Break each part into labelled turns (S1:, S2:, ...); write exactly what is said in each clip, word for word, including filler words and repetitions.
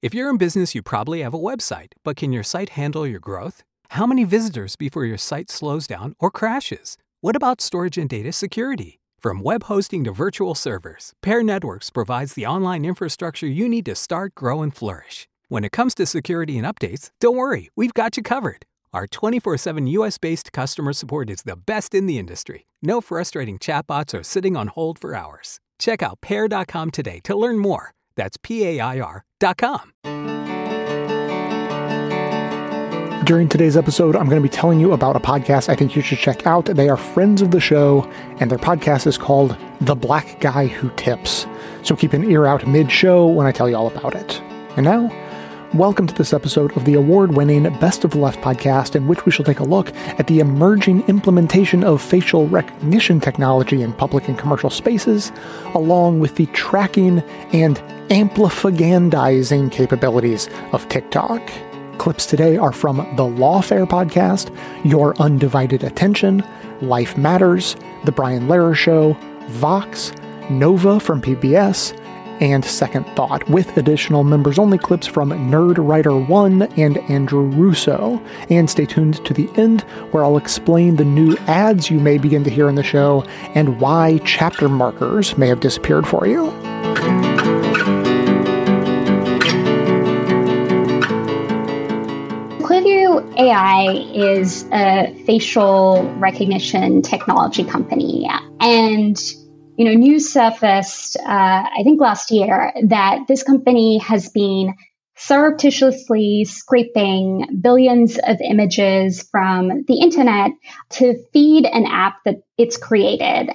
S1: If you're in business, you probably have a website, but can your site handle your growth? How many visitors before your site slows down or crashes? What about storage and data security? From web hosting to virtual servers, Pair Networks provides the online infrastructure you need to start, grow, and flourish. When it comes to security and updates, don't worry, we've got you covered. Our twenty-four seven U S-based customer support is the best in the industry. No frustrating chatbots or sitting on hold for hours. Check out pair dot com today to learn more. That's P A I R dot com.
S2: During today's episode, I'm going to be telling you about a podcast I think you should check out. They are friends of the show, and their podcast is called The Black Guy Who Tips. So keep an ear out mid-show when I tell you all about it. And now, welcome to this episode of the award-winning Best of the Left podcast, in which we shall take a look at the emerging implementation of facial recognition technology in public and commercial spaces, along with the tracking and amplifagandizing capabilities of TikTok. Clips today are from the Lawfare podcast, Your Undivided Attention, Life Matters, The Brian Lehrer Show, Vox, Nova from P B S, and Second Thought, with additional members-only clips from Nerd Writer one and Andrew Russo. And stay tuned to the end, where I'll explain the new ads you may begin to hear in the show and why chapter markers may have disappeared for you.
S3: Clearview A I is a facial recognition technology company, and you know, news surfaced, uh, I think last year, that this company has been surreptitiously scraping billions of images from the internet to feed an app that it's created.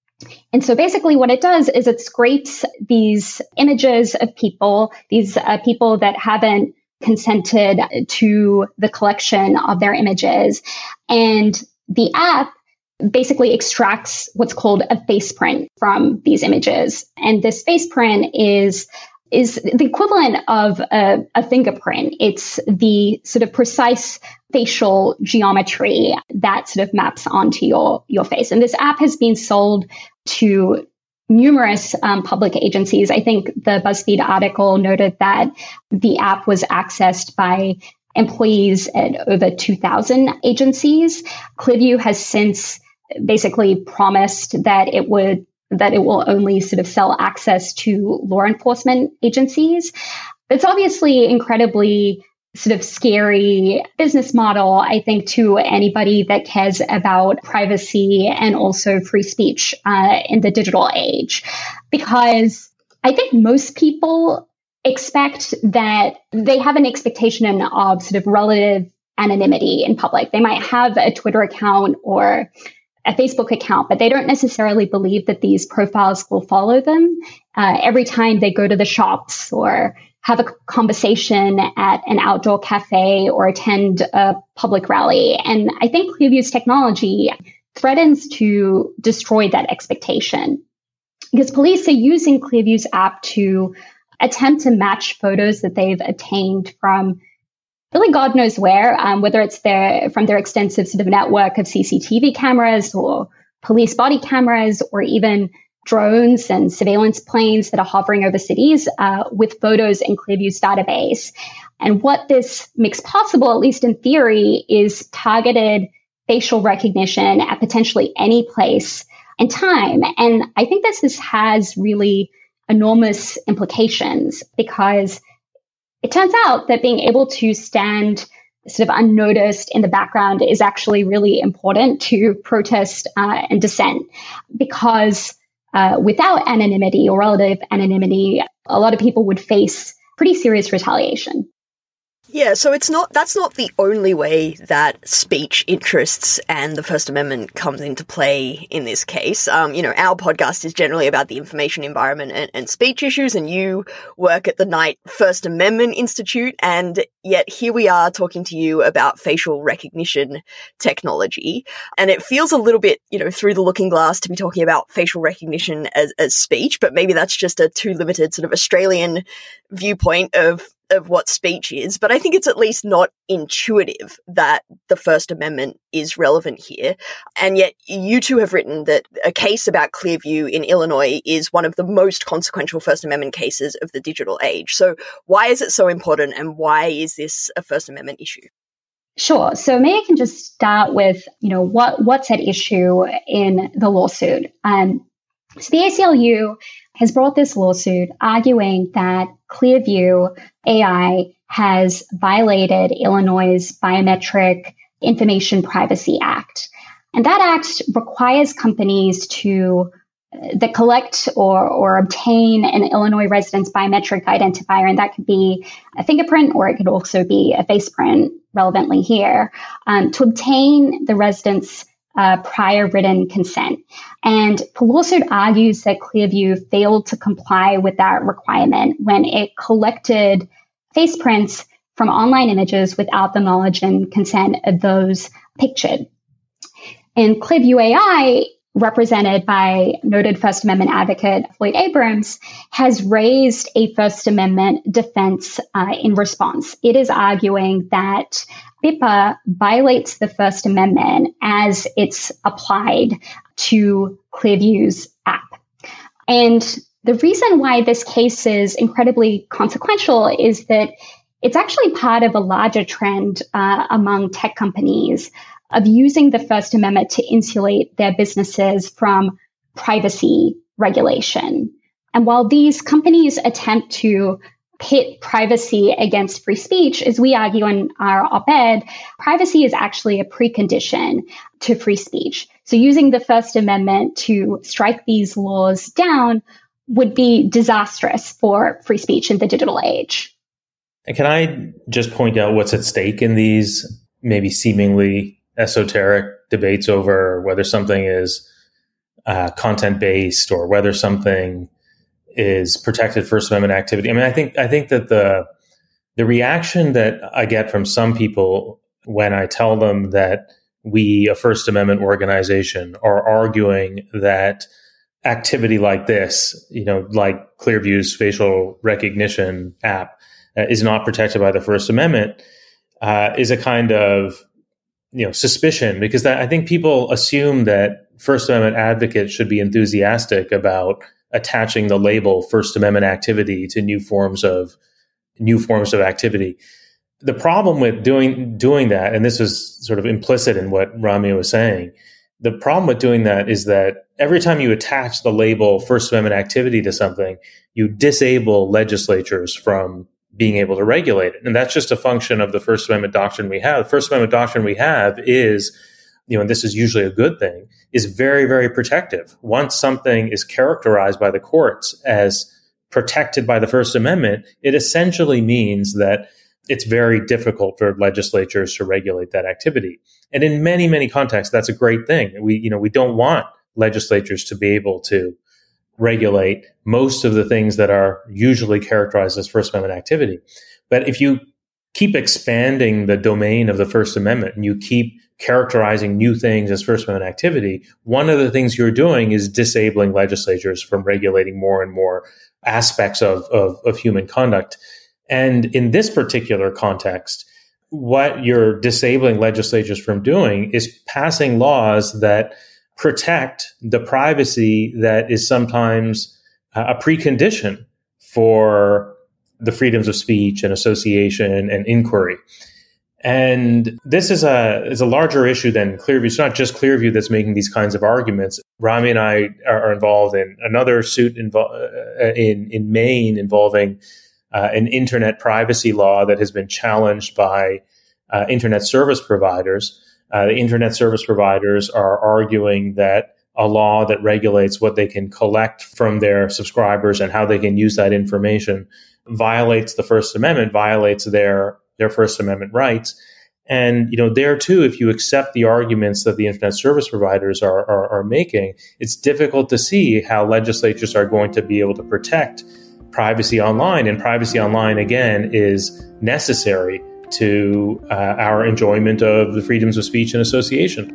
S3: And so basically what it does is it scrapes these images of people, these uh, people that haven't consented to the collection of their images. And the app basically extracts what's called a face print from these images. And this face print is is the equivalent of a, a fingerprint. It's the sort of precise facial geometry that sort of maps onto your, your face. And this app has been sold to numerous um, public agencies. I think the BuzzFeed article noted that the app was accessed by employees at over two thousand agencies. Clearview has since basically promised that it would that it will only sort of sell access to law enforcement agencies. It's obviously incredibly sort of scary business model, I think, to anybody that cares about privacy and also free speech uh, in the digital age, because I think most people expect that they have an expectation of sort of relative anonymity in public. They might have a Twitter account or a Facebook account, but they don't necessarily believe that these profiles will follow them uh, every time they go to the shops or have a conversation at an outdoor cafe or attend a public rally. And I think Clearview's technology threatens to destroy that expectation, because police are using Clearview's app to attempt to match photos that they've obtained from really God knows where, um, whether it's their from their extensive sort of network of C C T V cameras or police body cameras or even drones and surveillance planes that are hovering over cities uh, with photos in Clearview's database. And what this makes possible, at least in theory, is targeted facial recognition at potentially any place and time. And I think this is, has really enormous implications, because it turns out that being able to stand sort of unnoticed in the background is actually really important to protest uh, and dissent, because uh, without anonymity or relative anonymity, a lot of people would face pretty serious retaliation.
S4: Yeah, so it's not that's not the only way that speech interests and the First Amendment comes into play in this case. Um, you know, our podcast is generally about the information environment and, and speech issues, and you work at the Knight First Amendment Institute, and yet here we are talking to you about facial recognition technology. And it feels a little bit, you know, through the looking glass to be talking about facial recognition as, as speech, but maybe that's just a too limited sort of Australian viewpoint of of what speech is, but I think it's at least not intuitive that the First Amendment is relevant here. And yet you two have written that a case about Clearview in Illinois is one of the most consequential First Amendment cases of the digital age. So why is it so important, and why is this a First Amendment issue?
S3: Sure. So maybe I can just start with, you know, what, what's at issue in the lawsuit. Um, so the A C L U has brought this lawsuit arguing that Clearview A I has violated Illinois' Biometric Information Privacy Act. And that act requires companies to uh, that collect or, or obtain an Illinois resident's biometric identifier, and that could be a fingerprint or it could also be a face print, relevantly here, um, to obtain the resident's uh, prior written consent. And the lawsuit argues that Clearview failed to comply with that requirement when it collected face prints from online images without the knowledge and consent of those pictured. And Clearview A I, represented by noted First Amendment advocate Floyd Abrams, has raised a First Amendment defense uh, in response. It is arguing that BIPA violates the First Amendment as it's applied to Clearview's app. And the reason why this case is incredibly consequential is that it's actually part of a larger trend uh, among tech companies of using the First Amendment to insulate their businesses from privacy regulation. And while these companies attempt to pit privacy against free speech, as we argue in our op-ed, privacy is actually a precondition to free speech. So using the First Amendment to strike these laws down would be disastrous for free speech in the digital age.
S5: And can I just point out what's at stake in these maybe seemingly esoteric debates over whether something is uh, content-based or whether something is protected First Amendment activity? I mean, I think I think that the the reaction that I get from some people when I tell them that we, a First Amendment organization, are arguing that activity like this, you know, like Clearview's facial recognition app, uh, is not protected by the First Amendment, uh, is a kind of you know, suspicion, because that, I think people assume that First Amendment advocates should be enthusiastic about attaching the label First Amendment activity to new forms of new forms of activity. The problem with doing doing that, and this is sort of implicit in what Ramya was saying, the problem with doing that is that every time you attach the label First Amendment activity to something, you disable legislatures from being able to regulate it. And that's just a function of the First Amendment doctrine we have. The First Amendment doctrine we have is, you know, and this is usually a good thing, is very, very protective. Once something is characterized by the courts as protected by the First Amendment, it essentially means that it's very difficult for legislatures to regulate that activity. And in many, many contexts, that's a great thing. We, you know, we don't want legislatures to be able to regulate most of the things that are usually characterized as First Amendment activity. But if you keep expanding the domain of the First Amendment and you keep characterizing new things as First Amendment activity, one of the things you're doing is disabling legislatures from regulating more and more aspects of, of, of human conduct. And in this particular context, what you're disabling legislatures from doing is passing laws that protect the privacy that is sometimes a precondition for the freedoms of speech and association and inquiry. And this is a is a larger issue than Clearview. It's not just Clearview that's making these kinds of arguments. Rami and I are involved in another suit invo- uh, in in Maine involving uh, an internet privacy law that has been challenged by uh, internet service providers. Uh, the internet service providers are arguing that a law that regulates what they can collect from their subscribers and how they can use that information violates the First Amendment, violates their their First Amendment rights. And, you know, there too, if you accept the arguments that the internet service providers are, are, are making, it's difficult to see how legislatures are going to be able to protect privacy online. And privacy online, again, is necessary to uh, our enjoyment of the freedoms of speech and association.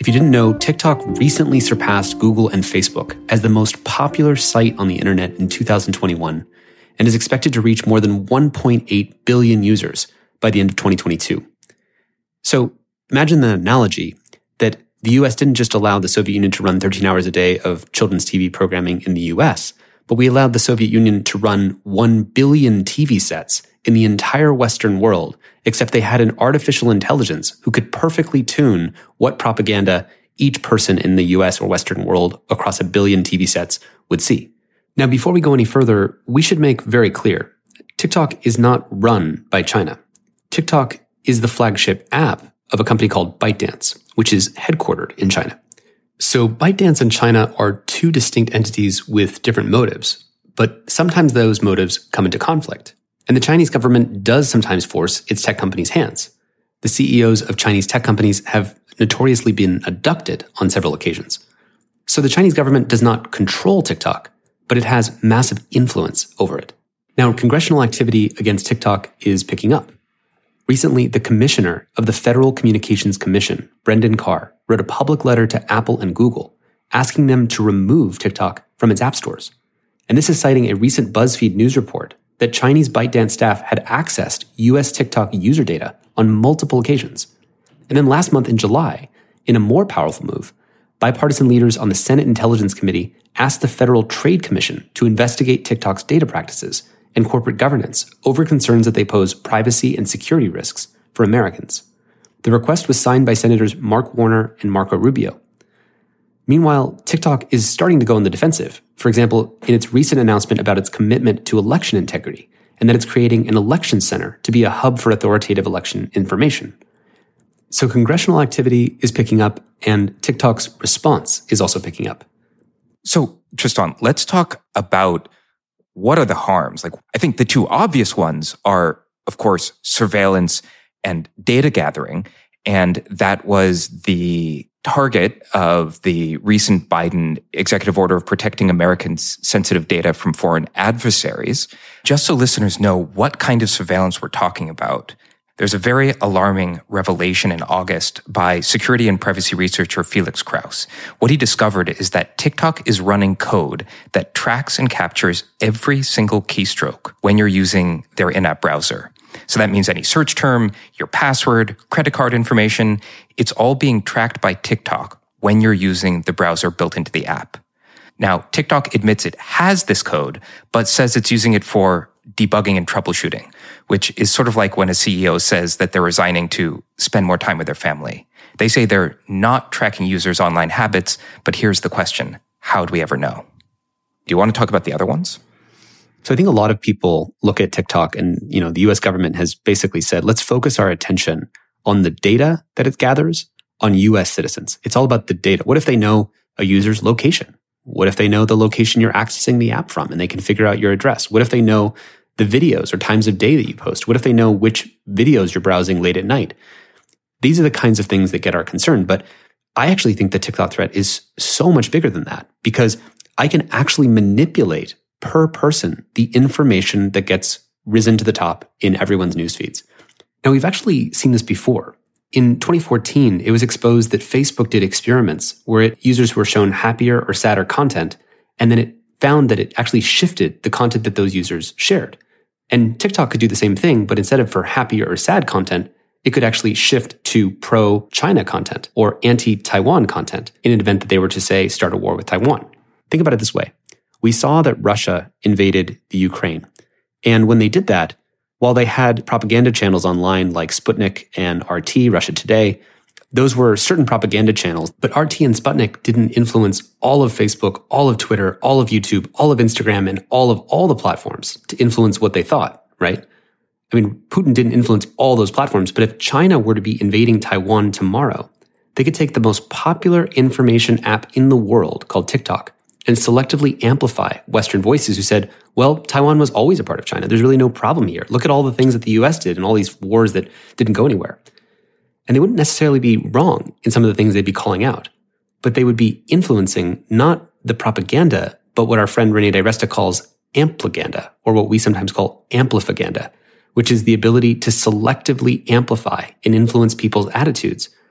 S6: If you didn't know, TikTok recently surpassed Google and Facebook as the most popular site on the internet in two thousand twenty-one and is expected to reach more than one point eight billion users by the end of twenty twenty-two. So imagine the analogy that the U S didn't just allow the Soviet Union to run thirteen hours a day of children's T V programming in the U S, but we allowed the Soviet Union to run one billion T V sets in the entire Western world, except they had an artificial intelligence who could perfectly tune what propaganda each person in the U S or Western world across a billion T V sets would see. Now, before we go any further, we should make very clear, TikTok is not run by China. TikTok is the flagship app of a company called ByteDance, which is headquartered in China. So ByteDance and China are two distinct entities with different motives, but sometimes those motives come into conflict. And the Chinese government does sometimes force its tech companies' hands. The C E Os of Chinese tech companies have notoriously been abducted on several occasions. So the Chinese government does not control TikTok, but it has massive influence over it. Now, congressional activity against TikTok is picking up. Recently, the commissioner of the Federal Communications Commission, Brendan Carr, wrote a public letter to Apple and Google asking them to remove TikTok from its app stores. And this is citing a recent BuzzFeed news report that Chinese ByteDance staff had accessed U S TikTok user data on multiple occasions. And then last month in July, in a more powerful move, bipartisan leaders on the Senate Intelligence Committee asked the Federal Trade Commission to investigate TikTok's data practices and corporate governance over concerns that they pose privacy and security risks for Americans. The request was signed by Senators Mark Warner and Marco Rubio. Meanwhile, TikTok is starting to go on the defensive, for example, in its recent announcement about its commitment to election integrity and that it's creating an election center to be a hub for authoritative election information. So congressional activity is picking up and TikTok's response is also picking up.
S7: So, Tristan, let's talk about what are the harms? Like, I think the two obvious ones are, of course, surveillance and data gathering. And that was the target of the recent Biden executive order of protecting Americans' sensitive data from foreign adversaries. Just so listeners know what kind of surveillance we're talking about, there's a very alarming revelation in August by security and privacy researcher Felix Krause. What he discovered is that TikTok is running code that tracks and captures every single keystroke when you're using their in-app browser. So that means any search term, your password, credit card information, it's all being tracked by TikTok when you're using the browser built into the app. Now, TikTok admits it has this code, but says it's using it for debugging and troubleshooting, which is sort of like when a C E O says that they're resigning to spend more time with their family. They say they're not tracking users' online habits, but here's the question. How do we ever know? Do you want to talk about the other ones?
S6: So I think a lot of people look at TikTok and, you know, the U S government has basically said, let's focus our attention on the data that it gathers on U S citizens. It's all about the data. What if they know a user's location? What if they know the location you're accessing the app from and they can figure out your address? What if they know the videos or times of day that you post? What if they know which videos you're browsing late at night? These are the kinds of things that get our concern. But I actually think the TikTok threat is so much bigger than that because I can actually manipulate per person the information that gets risen to the top in everyone's news feeds. Now, we've actually seen this before. In twenty fourteen, it was exposed that Facebook did experiments where it, users were shown happier or sadder content, and then it found that it actually shifted the content that those users shared. And TikTok could do the same thing, but instead of for happier or sad content, it could actually shift to pro-China content or anti-Taiwan content in an event that they were to, say, start a war with Taiwan. Think about it this way. We saw that Russia invaded the Ukraine. And when they did that, while they had propaganda channels online like Sputnik and R T, Russia Today, those were certain propaganda channels, but R T and Sputnik didn't influence all of Facebook, all of Twitter, all of YouTube, all of Instagram, and all of all the platforms to influence what they thought, right? I mean, Putin didn't influence all those platforms, but if China were to be invading Taiwan tomorrow, they could take the most popular information app in the world called TikTok and selectively amplify Western voices who said, well, Taiwan was always a part of China. There's really no problem here. Look at all the things that the U S did and all these wars that didn't go anywhere. And they wouldn't necessarily be wrong in some of the things they'd be calling out, but they would be influencing not the propaganda, but what our friend Renee DiResta calls amplaganda, or what we sometimes call amplifaganda, which is the ability to selectively amplify and influence people's attitudes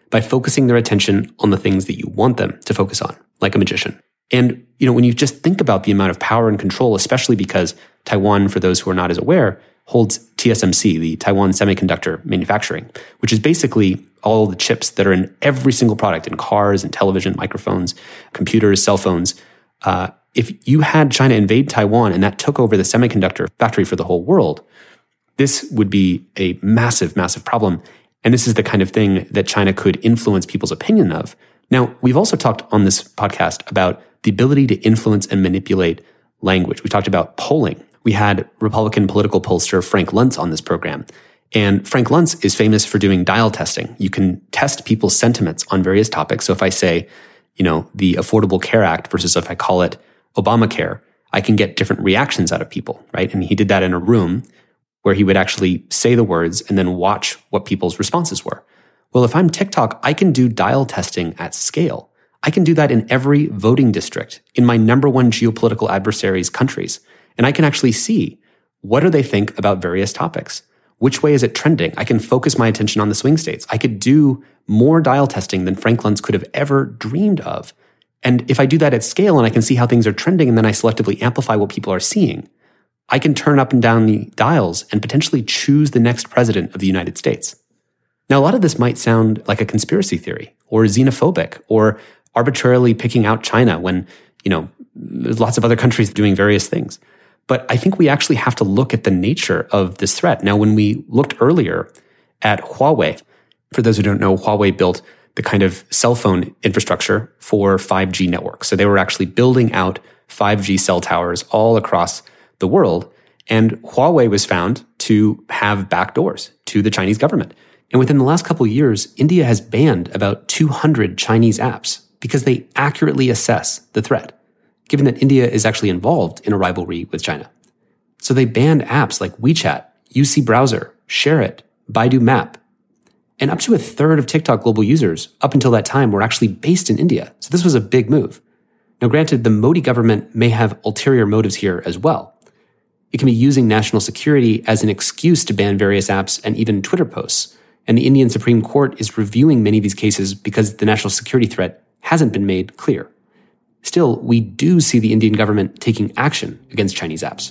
S6: by focusing their attention on the things that you want them to focus on, like a magician. And, you know, when you just think about the amount of power and control, especially because Taiwan, for those who are not as aware, holds T S M C, the Taiwan Semiconductor Manufacturing, which is basically all the chips that are in every single product, in cars and television, microphones, computers, cell phones. Uh, if you had China invade Taiwan and that took over the semiconductor factory for the whole world, this would be a massive, massive problem. And this is the kind of thing that China could influence people's opinion of. Now, we've also talked on this podcast about the ability to influence and manipulate language. We talked about polling. We had Republican political pollster Frank Luntz on this program. And Frank Luntz is famous for doing dial testing. You can test people's sentiments on various topics. So if I say, you know, the Affordable Care Act versus if I call it Obamacare, I can get different reactions out of people, right? And he did that in a room where he would actually say the words and then watch what people's responses were. Well, if I'm TikTok, I can do dial testing at scale. I can do that in every voting district in my number one geopolitical adversaries' countries. And I can actually see, what do they think about various topics? Which way is it trending? I can focus my attention on the swing states. I could do more dial testing than Frank Luntz could have ever dreamed of. And if I do that at scale and I can see how things are trending and then I selectively amplify what people are seeing, I can turn up and down the dials and potentially choose the next president of the United States. Now, a lot of this might sound like a conspiracy theory or xenophobic or arbitrarily picking out China when, you know, there's lots of other countries doing various things. But I think we actually have to look at the nature of this threat. Now, when we looked earlier at Huawei, for those who don't know, Huawei built the kind of cell phone infrastructure for five G networks. So they were actually building out five G cell towers all across the world. And Huawei was found to have backdoors to the Chinese government. And within the last couple of years, India has banned about two hundred Chinese apps because they accurately assess the threat, given that India is actually involved in a rivalry with China. So they banned apps like WeChat, U C Browser, ShareIt, Baidu Map. And up to a third of TikTok global users up until that time were actually based in India. So this was a big move. Now, granted, the Modi government may have ulterior motives here as well. It can be using national security as an excuse to ban various apps and even Twitter posts. And the Indian Supreme Court is reviewing many of these cases because the national security threat hasn't been made clear. Still, we do see the Indian government taking action against Chinese apps.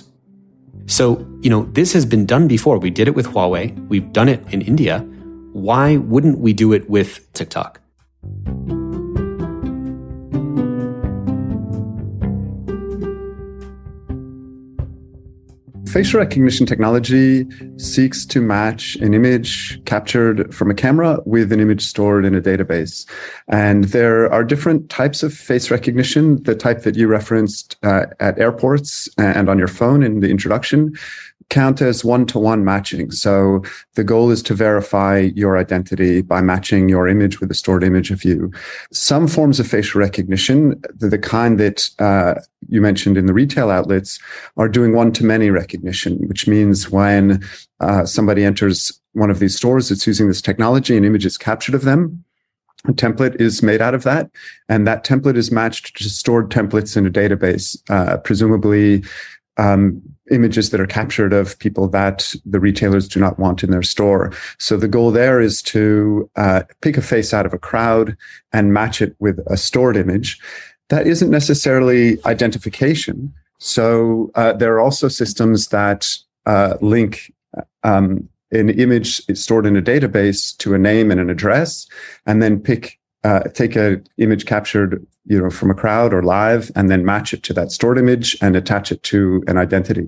S6: So, you know, this has been done before. We did it with Huawei. We've done it in India. Why wouldn't we do it with TikTok?
S8: Facial recognition technology seeks to match an image captured from a camera with an image stored in a database. And there are different types of face recognition. The type that you referenced uh, at airports and on your phone in the introduction count as one-to-one matching. So the goal is to verify your identity by matching your image with a stored image of you. Some forms of facial recognition, the, the kind that uh, you mentioned in the retail outlets, are doing one-to-many recognition, which means when uh, somebody enters one of these stores that's using this technology, an image is captured of them. A template is made out of that, and that template is matched to stored templates in a database, uh, presumably um, images that are captured of people that the retailers do not want in their store. So the goal there is to uh, pick a face out of a crowd and match it with a stored image. That isn't necessarily identification. So uh, there are also systems that uh, link um, an image stored in a database to a name and an address, and then pick uh, take a image captured, you know, from a crowd or live, and then match it to that stored image and attach it to an identity.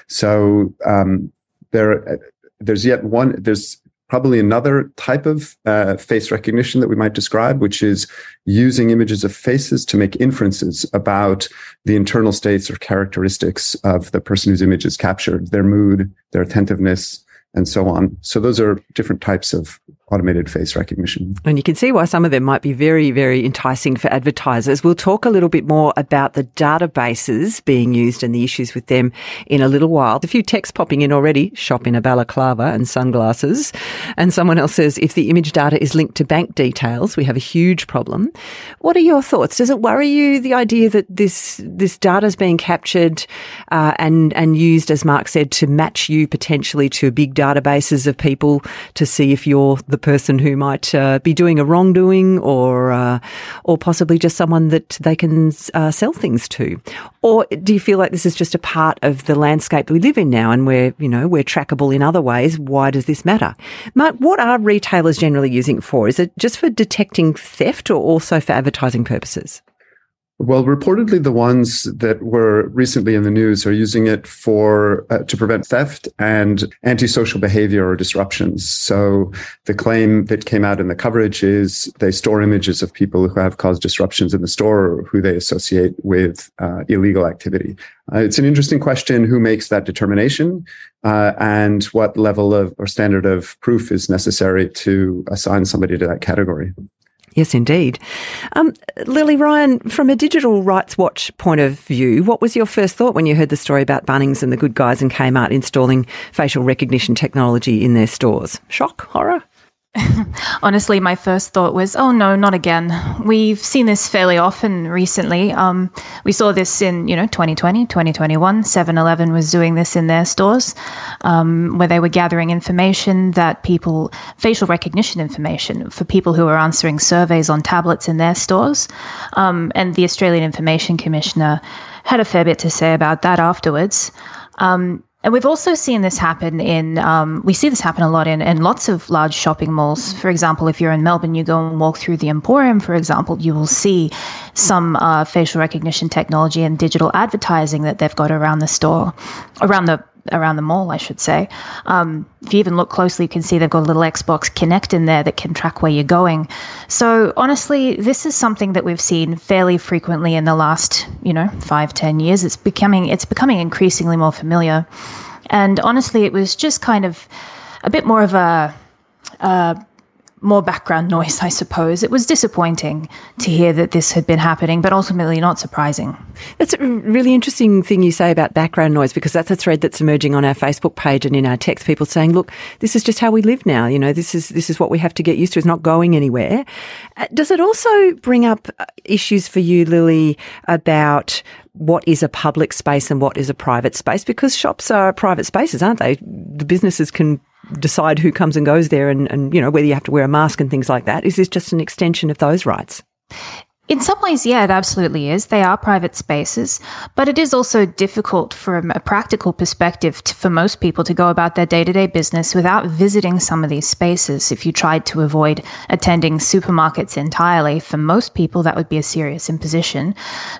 S8: So um, there, there's yet one. There's probably another type of uh, face recognition that we might describe, which is using images of faces to make inferences about the internal states or characteristics of the person whose image is captured, their mood, their attentiveness, and so on. So those are different types of automated face recognition.
S9: And you can see why some of them might be very, very enticing for advertisers. We'll talk a little bit more about the databases being used and the issues with them in a little while. A few texts popping in already, shop in a balaclava and sunglasses. And someone else says, if the image data is linked to bank details, we have a huge problem. What are your thoughts? Does it worry you, the idea that this this data is being captured uh, and, and used, as Mark said, to match you potentially to big databases of people to see if you're the the person who might uh, be doing a wrongdoing, or uh, or possibly just someone that they can uh, sell things to? Or do you feel like this is just a part of the landscape we live in now, and we're, you know, we're trackable in other ways? Why does this matter? Mark, what are retailers generally using it for? Is it just for detecting theft, or also for advertising purposes?
S8: Well, reportedly, the ones that were recently in the news are using it for uh, to prevent theft and antisocial behavior or disruptions. So the claim that came out in the coverage is they store images of people who have caused disruptions in the store or who they associate with uh, illegal activity. Uh, it's an interesting question who makes that determination uh, and what level of or standard of proof is necessary to assign somebody to that category.
S9: Yes, indeed. Um, Lily Ryan, from a Digital Rights Watch point of view, what was your first thought when you heard the story about Bunnings and the Good Guys and Kmart installing facial recognition technology in their stores? Shock? Horror?
S10: Honestly, my first thought was, oh no, not again. We've seen this fairly often recently. Um, we saw this in, you know, twenty twenty, twenty twenty-one. seven eleven was doing this in their stores, um, where they were gathering information that people, facial recognition information for people who were answering surveys on tablets in their stores. Um, and the Australian Information Commissioner had a fair bit to say about that afterwards. Um, And we've also seen this happen in, um, we see this happen a lot in, in lots of large shopping malls. For example, if you're in Melbourne, you go and walk through the Emporium, for example, you will see some uh, facial recognition technology and digital advertising that they've got around the store, around the around the mall, I should say. Um, if you even look closely, you can see they've got a little Xbox Kinect in there that can track where you're going. So honestly, this is something that we've seen fairly frequently in the last, you know, five, ten years. It's becoming, it's becoming increasingly more familiar. And honestly, it was just kind of a bit more of a, uh, more background noise, I suppose. It was disappointing to hear that this had been happening, but ultimately not surprising.
S9: That's a really interesting thing you say about background noise, because that's a thread that's emerging on our Facebook page and in our text, people saying, look, this is just how we live now. You know, this is this is what we have to get used to. It's not going anywhere. Uh, does it also bring up issues for you, Lily, about what is a public space and what is a private space? Because shops are private spaces, aren't they? The businesses can decide who comes and goes there, and, and, you know, whether you have to wear a mask and things like that. Is this just an extension of those rights?
S10: In some ways, yeah, it absolutely is. They are private spaces, but it is also difficult from a practical perspective to, for most people to go about their day-to-day business without visiting some of these spaces. If you tried to avoid attending supermarkets entirely, for most people, that would be a serious imposition.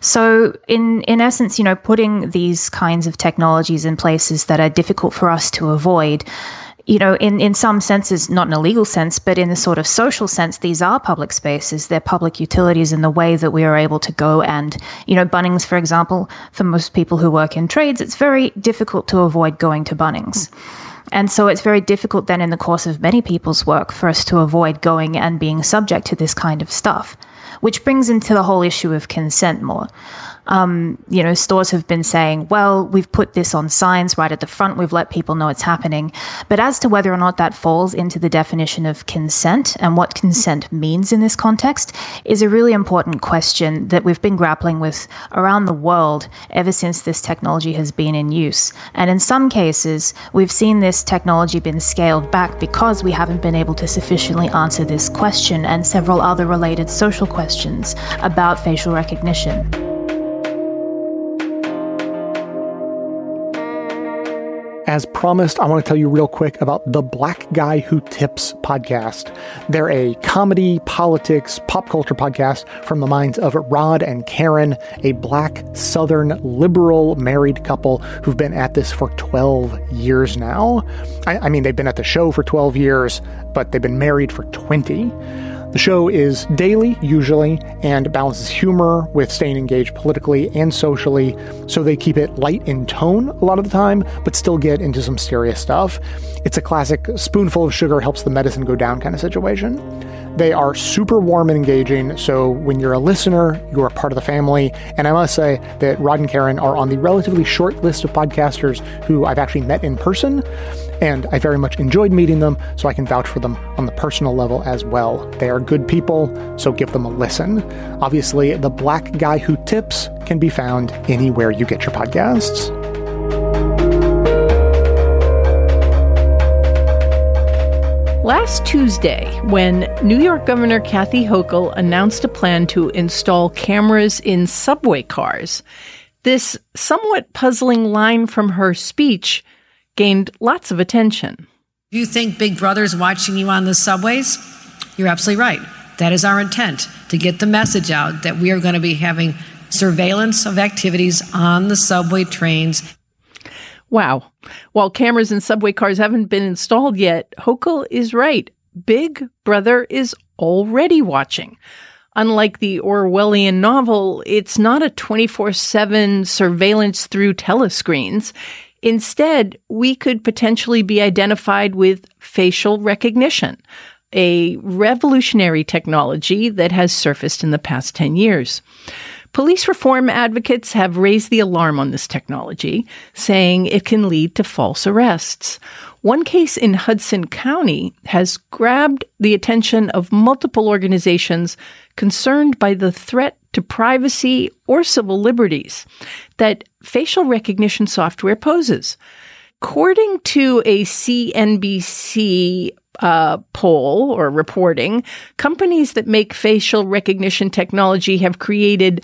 S10: So in, in essence, you know, putting these kinds of technologies in places that are difficult for us to avoid, you know, in, in some senses, not in a legal sense, but in the sort of social sense, these are public spaces. They're public utilities in the way that we are able to go and, you know, Bunnings, for example, for most people who work in trades, it's very difficult to avoid going to Bunnings. And so it's very difficult then in the course of many people's work for us to avoid going and being subject to this kind of stuff, which brings into the whole issue of consent more. Um, you know, stores have been saying, well, we've put this on signs right at the front. We've let people know it's happening. But as to whether or not that falls into the definition of consent and what consent means in this context is a really important question that we've been grappling with around the world ever since this technology has been in use. And in some cases, we've seen this technology been scaled back because we haven't been able to sufficiently answer this question and several other related social questions about facial recognition.
S2: As promised, I want to tell you real quick about the Black Guy Who Tips podcast. They're a comedy, politics, pop culture podcast from the minds of Rod and Karen, a black, southern, liberal married couple who've been at this for twelve years now. I, I mean, they've been at the show for twelve years, but they've been married for twenty. The show is daily, usually, and balances humor with staying engaged politically and socially, so they keep it light in tone a lot of the time, but still get into some serious stuff. It's a classic spoonful of sugar helps the medicine go down kind of situation. They are super warm and engaging, so when you're a listener, you're a part of the family, and I must say that Rod and Karen are on the relatively short list of podcasters who I've actually met in person, and I very much enjoyed meeting them, so I can vouch for them on the personal level as well. They are good people, so give them a listen. Obviously, The Black Guy Who Tips can be found anywhere you get your podcasts.
S11: Last Tuesday, when New York Governor Kathy Hochul announced a plan to install cameras in subway cars, this somewhat puzzling line from her speech gained lots of attention.
S12: If you think Big Brother's watching you on the subways, you're absolutely right. That is our intent, to get the message out that we are going to be having surveillance of activities on the subway trains.
S11: Wow. While cameras in subway cars haven't been installed yet, Hochul is right. Big Brother is already watching. Unlike the Orwellian novel, it's not a twenty-four seven surveillance through telescreens. Instead, we could potentially be identified with facial recognition, a revolutionary technology that has surfaced in the past ten years. Police reform advocates have raised the alarm on this technology, saying it can lead to false arrests. One case in Hudson County has grabbed the attention of multiple organizations concerned by the threat to privacy or civil liberties that facial recognition software poses. According to a C N B C uh, poll or reporting, companies that make facial recognition technology have created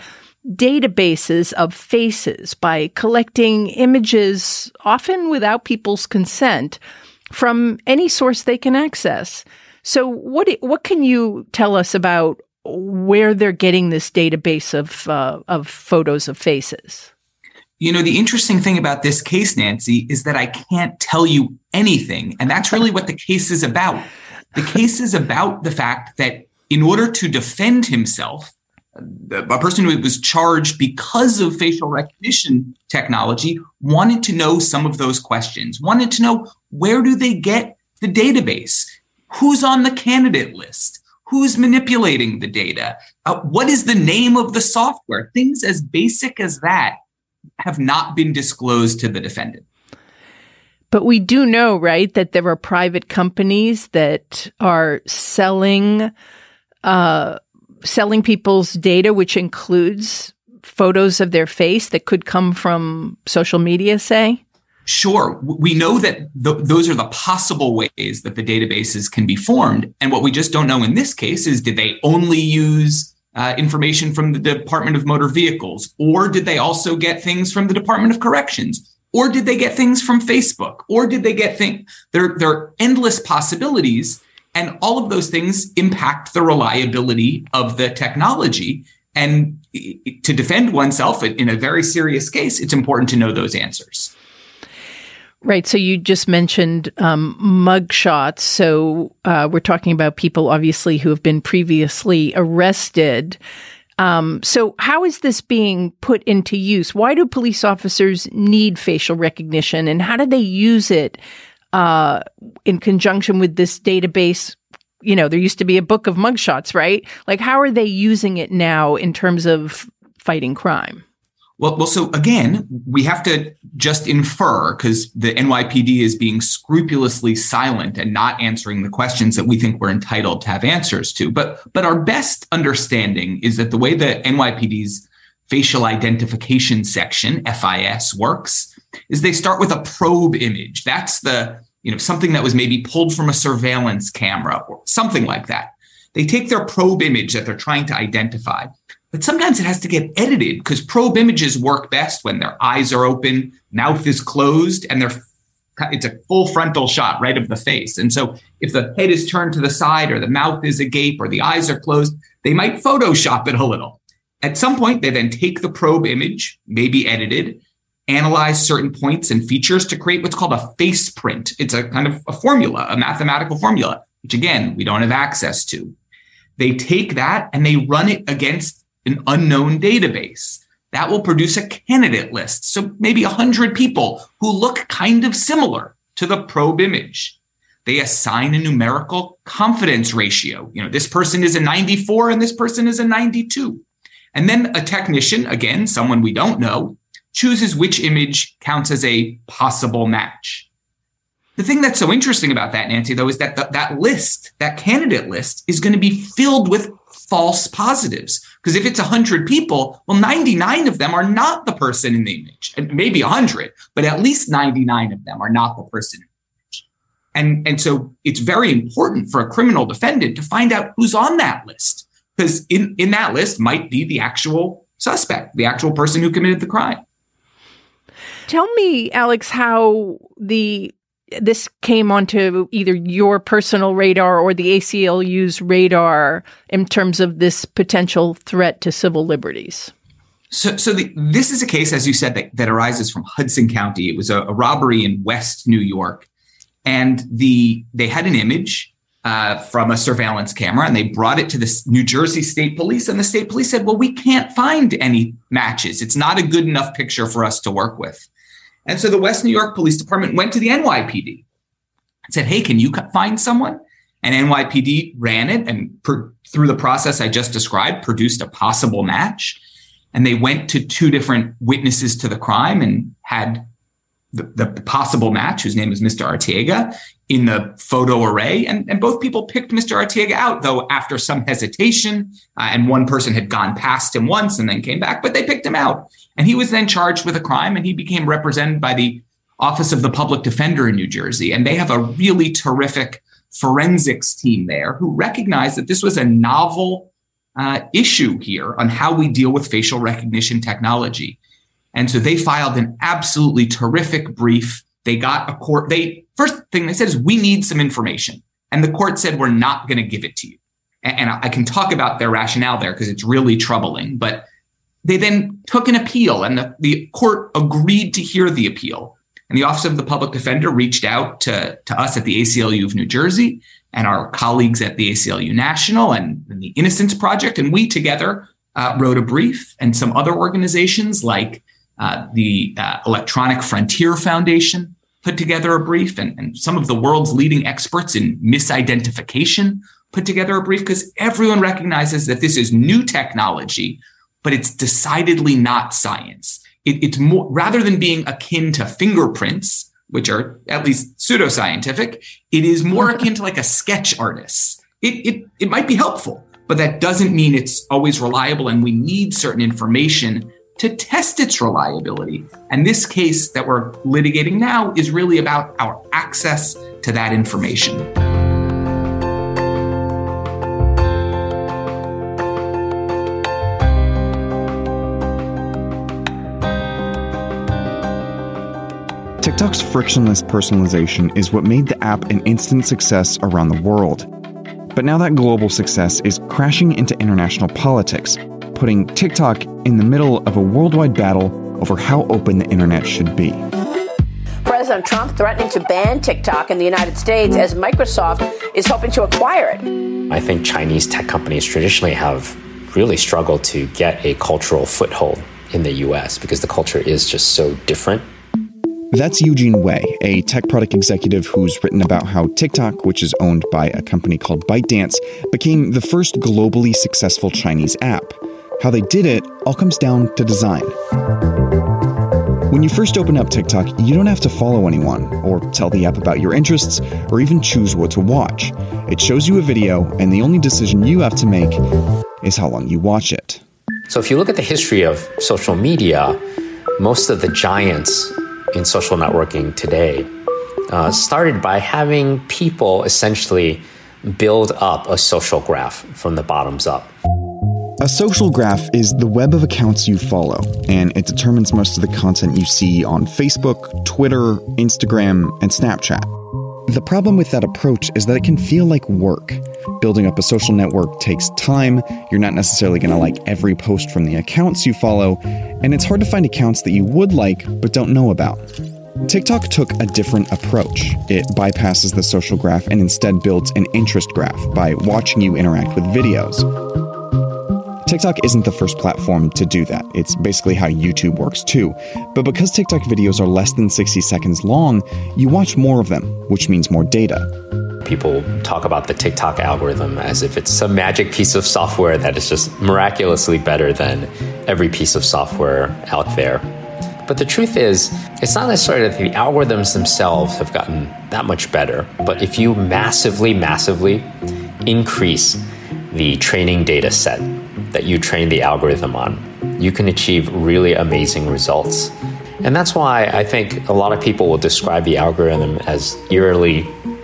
S11: databases of faces by collecting images, often without people's consent, from any source they can access. So what what can you tell us about where they're getting this database of uh, of photos of faces?
S13: You know, the interesting thing about this case, Nancy, is that I can't tell you anything. And that's really what the case is about. The case is about the fact that in order to defend himself, a person who was charged because of facial recognition technology wanted to know some of those questions, wanted to know, where do they get the database? Who's on the candidate list? Who's manipulating the data? Uh, what is the name of the software? Things as basic as that have not been disclosed to the defendant.
S11: But we do know, right, that there are private companies that are selling uh, selling people's data, which includes photos of their face that could come from social media, say?
S13: Sure. We know that th- those are the possible ways that the databases can be formed. And what we just don't know in this case is, did they only use Uh, information from the Department of Motor Vehicles? Or did they also get things from the Department of Corrections? Or did they get things from Facebook? Or did they get things? There, there are endless possibilities. And all of those things impact the reliability of the technology. And to defend oneself in a very serious case, it's important to know those answers.
S11: Right. So you just mentioned um, mugshots. So uh, we're talking about people, obviously, who have been previously arrested. Um, so how is this being put into use? Why do police officers need facial recognition, and how do they use it uh, in conjunction with this database? You know, there used to be a book of mugshots, right? Like, how are they using it now in terms of fighting crime?
S13: Well, well, so again, we have to just infer, because the N Y P D is being scrupulously silent and not answering the questions that we think we're entitled to have answers to. But but our best understanding is that the way the N Y P D's facial identification section, F I S, works is they start with a probe image. That's the, you know, something that was maybe pulled from a surveillance camera or something like that. They take their probe image that they're trying to identify. But sometimes it has to get edited, because probe images work best when their eyes are open, mouth is closed, and they're it's a full frontal shot, right, of the face. And so if the head is turned to the side, or the mouth is agape, or the eyes are closed, they might Photoshop it a little. At some point, they then take the probe image, maybe edited, analyze certain points and features to create what's called a face print. It's a kind of a formula, a mathematical formula, which, again, we don't have access to. They take that and they run it against an unknown database. That will produce a candidate list. So maybe one hundred people who look kind of similar to the probe image. They assign a numerical confidence ratio. You know, this person is a ninety-four and this person is a ninety-two. And then a technician, again, someone we don't know, chooses which image counts as a possible match. The thing that's so interesting about that, Nancy, though, is that th- that list, that candidate list, is going to be filled with false positives. Because if it's one hundred people, well, ninety-nine of them are not the person in the image. And maybe one hundred, but at least ninety-nine of them are not the person in the image. And, and so it's very important for a criminal defendant to find out who's on that list, because in, in that list might be the actual suspect, the actual person who committed the crime.
S11: Tell me, Alex, how the this came onto either your personal radar or the A C L U's radar in terms of this potential threat to civil liberties.
S13: So, so the, this is a case, as you said, that, that arises from Hudson County. It was a, a robbery in West New York, and the they had an image uh, from a surveillance camera, and they brought it to the New Jersey State Police, and the state police said, "Well, we can't find any matches. It's not a good enough picture for us to work with." And so the West New York Police Department went to the N Y P D and said, "Hey, can you find someone?" And N Y P D ran it, and per, through the process I just described, produced a possible match. And they went to two different witnesses to the crime and had the, the possible match, whose name is Mister Arteaga, in the photo array. And, and both people picked Mister Arteaga out, though after some hesitation, uh, and one person had gone past him once and then came back, but they picked him out. And he was then charged with a crime, and he became represented by the Office of the Public Defender in New Jersey. And they have a really terrific forensics team there who recognized that this was a novel uh, issue here on how we deal with facial recognition technology. And so they filed an absolutely terrific brief. They got a court. They first thing they said is, "We need some information." And the court said, "We're not going to give it to you." And, and I can talk about their rationale there because it's really troubling. But they then took an appeal, and the, the court agreed to hear the appeal. And the Office of the Public Defender reached out to, to us at the A C L U of New Jersey and our colleagues at the A C L U National and, and the Innocence Project. And we together uh, wrote a brief, and some other organizations like uh, the uh, Electronic Frontier Foundation put together a brief, and, and some of the world's leading experts in misidentification put together a brief, because everyone recognizes that this is new technology, but it's decidedly not science. It, it's more, rather than being akin to fingerprints, which are at least pseudoscientific, it is more akin to like a sketch artist. It, it, it might be helpful, but that doesn't mean it's always reliable, and we need certain information to test its reliability. And this case that we're litigating now is really about our access to that information.
S14: TikTok's frictionless personalization is what made the app an instant success around the world. But now that global success is crashing into international politics, putting TikTok in the middle of a worldwide battle over how open the internet should be.
S15: President Trump threatening to ban TikTok in the United States as Microsoft is hoping to acquire it.
S16: I think Chinese tech companies traditionally have really struggled to get a cultural foothold in the U S because the culture is just so different.
S14: That's Eugene Wei, a tech product executive who's written about how TikTok, which is owned by a company called ByteDance, became the first globally successful Chinese app. How they did it all comes down to design. When you first open up TikTok, you don't have to follow anyone, or tell the app about your interests, or even choose what to watch. It shows you a video, and the only decision you have to make is how long you watch it.
S16: So if you look at the history of social media, most of the giants in social networking today uh, started by having people essentially build up a social graph from the bottoms up.
S14: A social graph is the web of accounts you follow, and it determines most of the content you see on Facebook, Twitter, Instagram, and Snapchat. The problem with that approach is that it can feel like work. Building up a social network takes time, you're not necessarily going to like every post from the accounts you follow, and it's hard to find accounts that you would like but don't know about. TikTok took a different approach. It bypasses the social graph and instead builds an interest graph by watching you interact with videos. TikTok isn't the first platform to do that. It's basically how YouTube works too. But because TikTok videos are less than sixty seconds long, you watch more of them, which means more data.
S16: People talk about the TikTok algorithm as if it's some magic piece of software that is just miraculously better than every piece of software out there. But the truth is, it's not necessarily that the algorithms themselves have gotten that much better, but if you massively, massively increase the training data set that you train the algorithm on, you can achieve really amazing results. And that's why I think a lot of people will describe the algorithm as eerily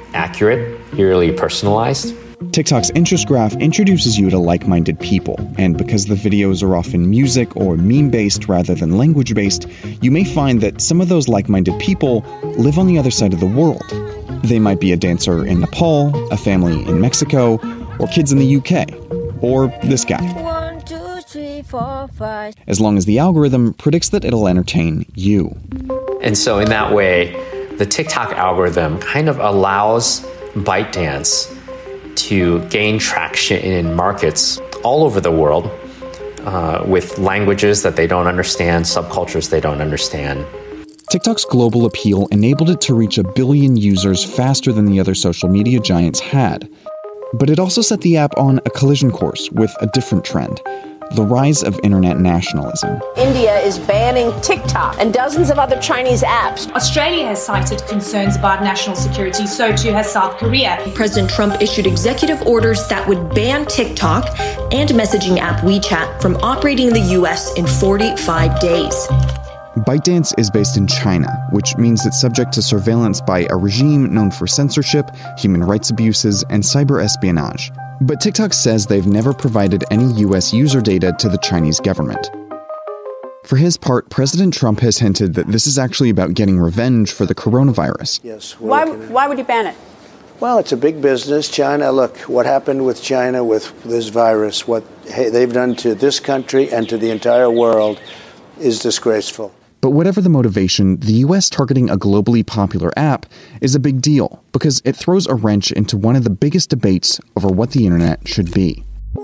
S16: accurate, eerily personalized.
S14: TikTok's interest graph introduces you to like-minded people, and because the videos are often music or meme-based rather than language-based, you may find that some of those like-minded people live on the other side of the world. They might be a dancer in Nepal, a family in Mexico, or kids in the U K, or this guy. One, two, three, four, five. As long as the algorithm predicts that it'll entertain you.
S16: And so in that way, the TikTok algorithm kind of allows ByteDance to gain traction in markets all over the world uh, with languages that they don't understand, subcultures they don't understand.
S14: TikTok's global appeal enabled it to reach a billion users faster than the other social media giants had. But it also set the app on a collision course with a different trend: the rise of internet nationalism.
S15: India is banning TikTok and dozens of other Chinese apps.
S17: Australia has cited concerns about national security, so too has South Korea.
S18: President Trump issued executive orders that would ban TikTok and messaging app WeChat from operating in the U S in forty-five days.
S14: ByteDance is based in China, which means it's subject to surveillance by a regime known for censorship, human rights abuses, and cyber espionage. But TikTok says they've never provided any U S user data to the Chinese government. For his part, President Trump has hinted that this is actually about getting revenge for the coronavirus.
S19: Yes.
S15: Why, why would you ban it?
S19: Well, it's a big business. China, look, what happened with China with this virus, what they've done to this country and to the entire world is disgraceful.
S14: But whatever the motivation, the U S targeting a globally popular app is a big deal because it throws a wrench into one of the biggest debates over what the internet should be.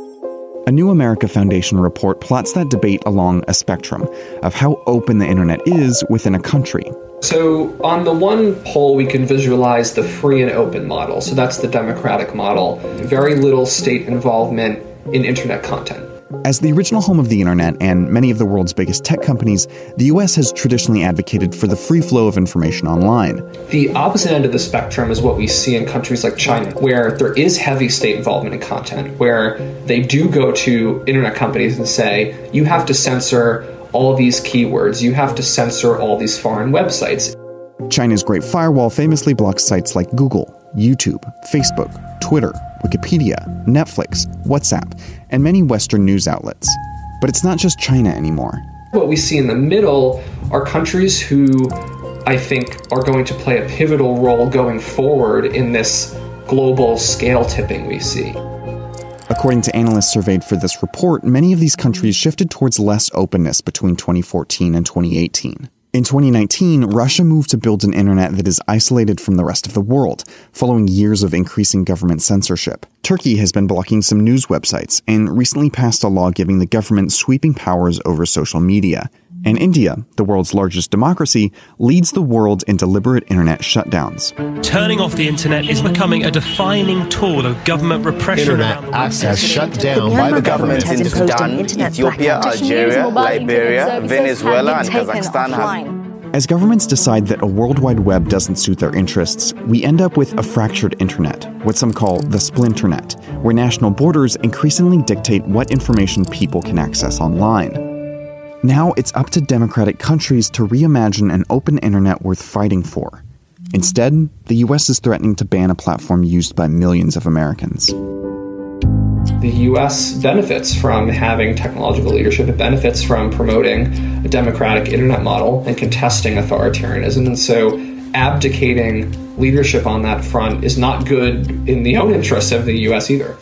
S14: A New America Foundation report plots that debate along a spectrum of how open the internet is within a country.
S20: So on the one pole, we can visualize the free and open model. So that's the democratic model. Very little state involvement in internet content.
S14: As the original home of the internet and many of the world's biggest tech companies, the U S has traditionally advocated for the free flow of information online.
S20: The opposite end of the spectrum is what we see in countries like China, where there is heavy state involvement in content, where they do go to internet companies and say, you have to censor all these keywords, you have to censor all these foreign websites.
S14: China's Great Firewall famously blocks sites like Google, YouTube, Facebook, Twitter, Wikipedia, Netflix, WhatsApp, and many Western news outlets. But it's not just China anymore.
S20: What we see in the middle are countries who I think are going to play a pivotal role going forward in this global scale tipping we see.
S14: According to analysts surveyed for this report, many of these countries shifted towards less openness between twenty fourteen and twenty eighteen. In twenty nineteen, Russia moved to build an internet that is isolated from the rest of the world, following years of increasing government censorship. Turkey has been blocking some news websites and recently passed a law giving the government sweeping powers over social media. And India, the world's largest democracy, leads the world in deliberate internet shutdowns.
S21: Turning off the internet is becoming a defining tool of government repression.
S22: Internet access shut down by the governments in Sudan, Ethiopia, Algeria, Liberia, Venezuela, and Kazakhstan have.
S14: As governments decide that a World Wide Web doesn't suit their interests, we end up with a fractured internet, what some call the splinternet, where national borders increasingly dictate what information people can access online. Now it's up to democratic countries to reimagine an open internet worth fighting for. Instead, the U S is threatening to ban a platform used by millions of Americans.
S20: The U S benefits from having technological leadership. It benefits from promoting a democratic internet model and contesting authoritarianism. And so abdicating leadership on that front is not good in the own interests of the U S either.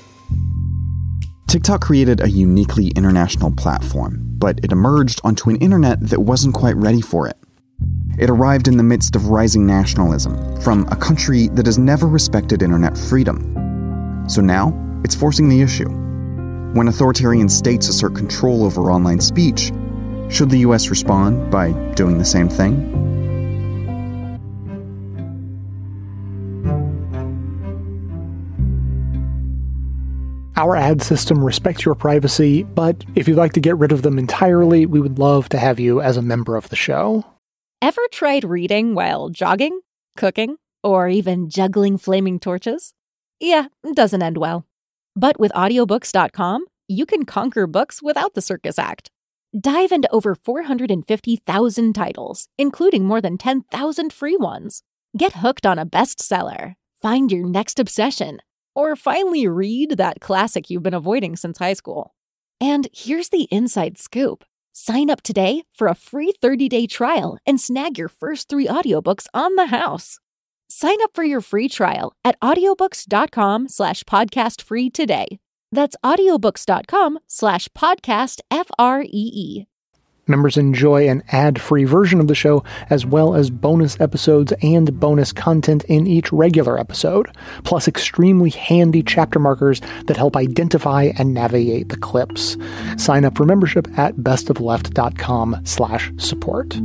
S14: TikTok created a uniquely international platform, but it emerged onto an internet that wasn't quite ready for it. It arrived in the midst of rising nationalism from a country that has never respected internet freedom. So now, it's forcing the issue. When authoritarian states assert control over online speech, should the U S respond by doing the same thing?
S2: Our ad system respects your privacy, but if you'd like to get rid of them entirely, we would love to have you as a member of the show.
S23: Ever tried reading while jogging, cooking, or even juggling flaming torches? Yeah, it doesn't end well. But with audiobooks dot com, you can conquer books without the circus act. Dive into over four hundred fifty thousand titles, including more than ten thousand free ones. Get hooked on a bestseller, find your next obsession, or finally read that classic you've been avoiding since high school. And here's the inside scoop. Sign up today for a free thirty-day trial and snag your first three audiobooks on the house. Sign up for your free trial at audiobooks.com slash podcast free today. That's audiobooks.com slash podcast F R E E.
S2: Members enjoy an ad-free version of the show, as well as bonus episodes and bonus content in each regular episode, plus extremely handy chapter markers that help identify and navigate the clips. Sign up for membership at bestofleft.com slash support.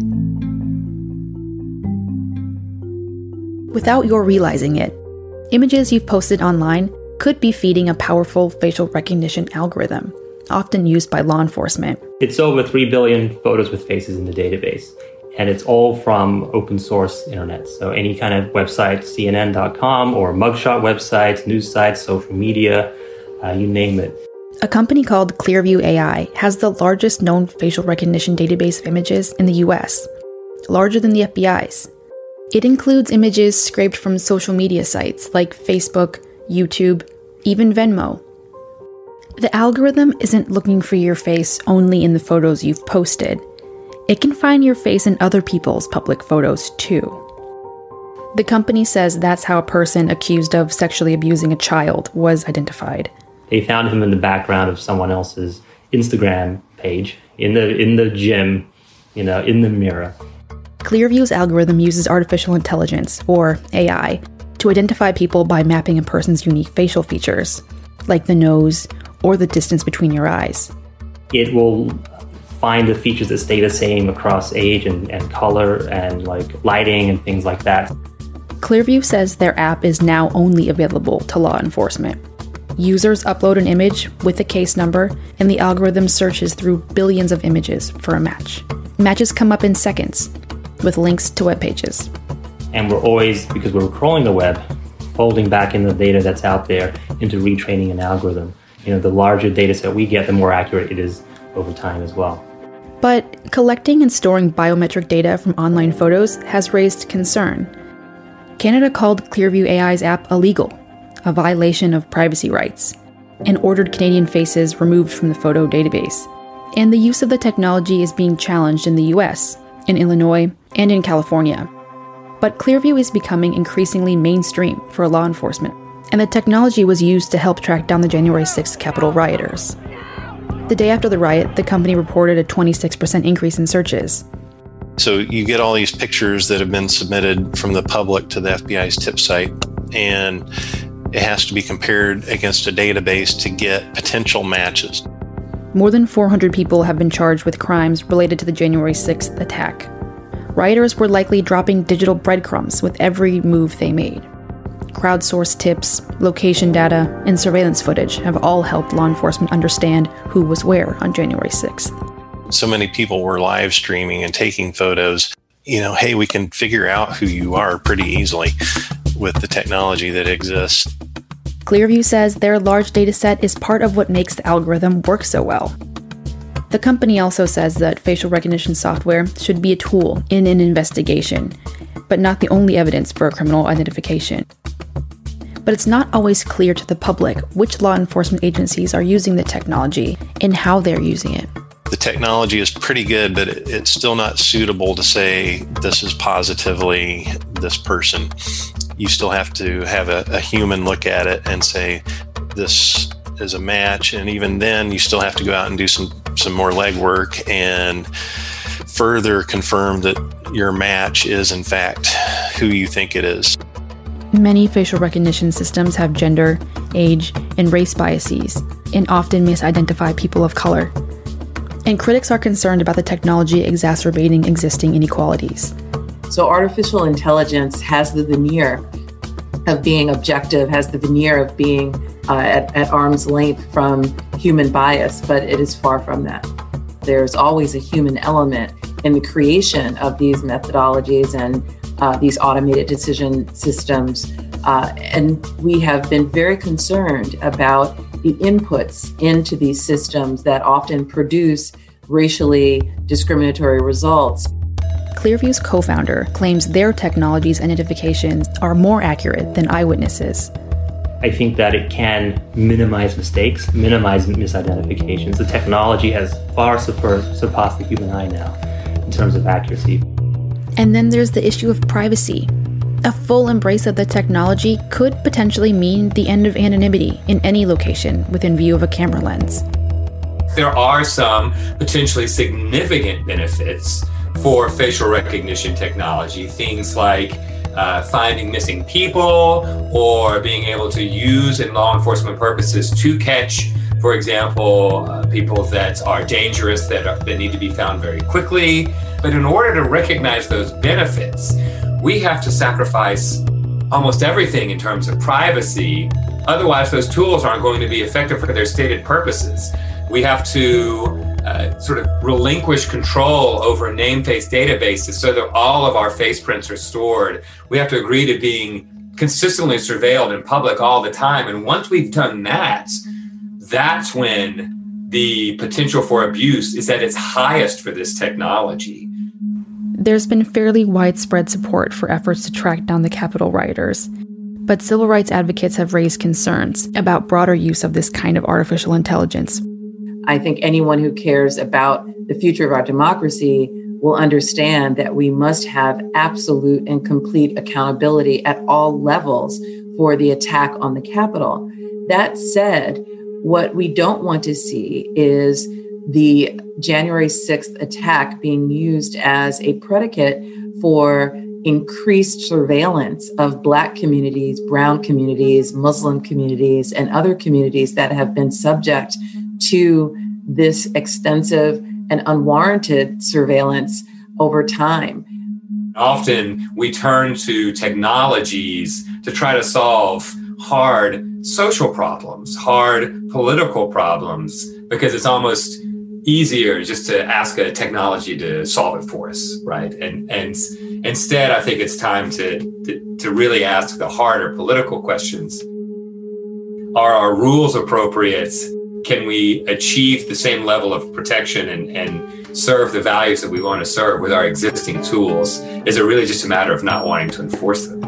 S1: Without your realizing it, images you've posted online could be feeding a powerful facial recognition algorithm, often used by law enforcement.
S3: It's over three billion photos with faces in the database, and it's all from open source internet. So any kind of website, C N N dot com, or mugshot websites, news sites, social media, uh, you name it.
S1: A company called Clearview A I has the largest known facial recognition database of images in the U S, larger than the F B I's. It includes images scraped from social media sites like Facebook, YouTube, even Venmo. The algorithm isn't looking for your face only in the photos you've posted. It can find your face in other people's public photos too. The company says that's how a person accused of sexually abusing a child was identified.
S3: They found him in the background of someone else's Instagram page, in the in the gym, you know, in the mirror.
S1: Clearview's algorithm uses artificial intelligence, or A I, to identify people by mapping a person's unique facial features, like the nose or the distance between your eyes.
S3: It will find the features that stay the same across age and, and color and like lighting and things like that.
S1: Clearview says their app is now only available to law enforcement. Users upload an image with a case number, and the algorithm searches through billions of images for a match. Matches come up in seconds, with links to web pages.
S3: And we're always, because we're crawling the web, folding back in the data that's out there into retraining an algorithm. You know, the larger data set we get, the more accurate it is over time as well.
S1: But collecting and storing biometric data from online photos has raised concern. Canada called Clearview A I's app illegal, a violation of privacy rights, and ordered Canadian faces removed from the photo database. And the use of the technology is being challenged in the U S, in Illinois, and in California. But Clearview is becoming increasingly mainstream for law enforcement, and the technology was used to help track down the January sixth Capitol rioters. The day after the riot, the company reported a twenty-six percent increase in searches.
S4: So you get all these pictures that have been submitted from the public to the F B I's tip site, and it has to be compared against a database to get potential matches.
S1: More than four hundred people have been charged with crimes related to the January sixth attack. Rioters were likely dropping digital breadcrumbs with every move they made. Crowdsourced tips, location data, and surveillance footage have all helped law enforcement understand who was where on January sixth.
S4: So many people were live streaming and taking photos. You know, hey, we can figure out who you are pretty easily with the technology that exists.
S1: Clearview says their large data set is part of what makes the algorithm work so well. The company also says that facial recognition software should be a tool in an investigation, but not the only evidence for a criminal identification. But it's not always clear to the public which law enforcement agencies are using the technology and how they're using it.
S4: The technology is pretty good, but it's still not suitable to say this is positively this person. You still have to have a, a human look at it and say this is a match, and even then you still have to go out and do some, some more legwork and further confirm that your match is in fact who you think it is.
S1: Many facial recognition systems have gender, age, and race biases, and often misidentify people of color. And critics are concerned about the technology exacerbating existing inequalities.
S24: So artificial intelligence has the veneer of being objective, has the veneer of being uh, at, at arm's length from human bias, but it is far from that. There's always a human element in the creation of these methodologies and uh, these automated decision systems. Uh, and we have been very concerned about the inputs into these systems that often produce racially discriminatory results.
S1: Clearview's co-founder claims their technology's identifications are more accurate than eyewitnesses.
S3: I think that it can minimize mistakes, minimize misidentifications. The technology has far super- surpassed the human eye now in terms of accuracy.
S1: And then there's the issue of privacy. A full embrace of the technology could potentially mean the end of anonymity in any location within view of a camera lens.
S5: There are some potentially significant benefits for facial recognition technology, things like uh, finding missing people or being able to use in law enforcement purposes to catch, for example, uh, people that are dangerous, that, are, that need to be found very quickly. But in order to recognize those benefits, we have to sacrifice almost everything in terms of privacy. Otherwise, those tools aren't going to be effective for their stated purposes. We have to uh, sort of relinquish control over name-face databases so that all of our face prints are stored. We have to agree to being consistently surveilled in public all the time. And once we've done that, that's when the potential for abuse is at its highest for this technology.
S1: There's been fairly widespread support for efforts to track down the Capitol rioters, but civil rights advocates have raised concerns about broader use of this kind of artificial intelligence.
S24: I think anyone who cares about the future of our democracy will understand that we must have absolute and complete accountability at all levels for the attack on the Capitol. That said, what we don't want to see is the January sixth attack being used as a predicate for increased surveillance of Black communities, brown communities, Muslim communities, and other communities that have been subject to this extensive and unwarranted surveillance over time.
S5: Often we turn to technologies to try to solve hard social problems, hard political problems, because it's almost easier just to ask a technology to solve it for us, right? And and instead, I think it's time to, to, to really ask the harder political questions. Are our rules appropriate? Can we achieve the same level of protection and, and serve the values that we want to serve with our existing tools? Is it really just a matter of not wanting to enforce them?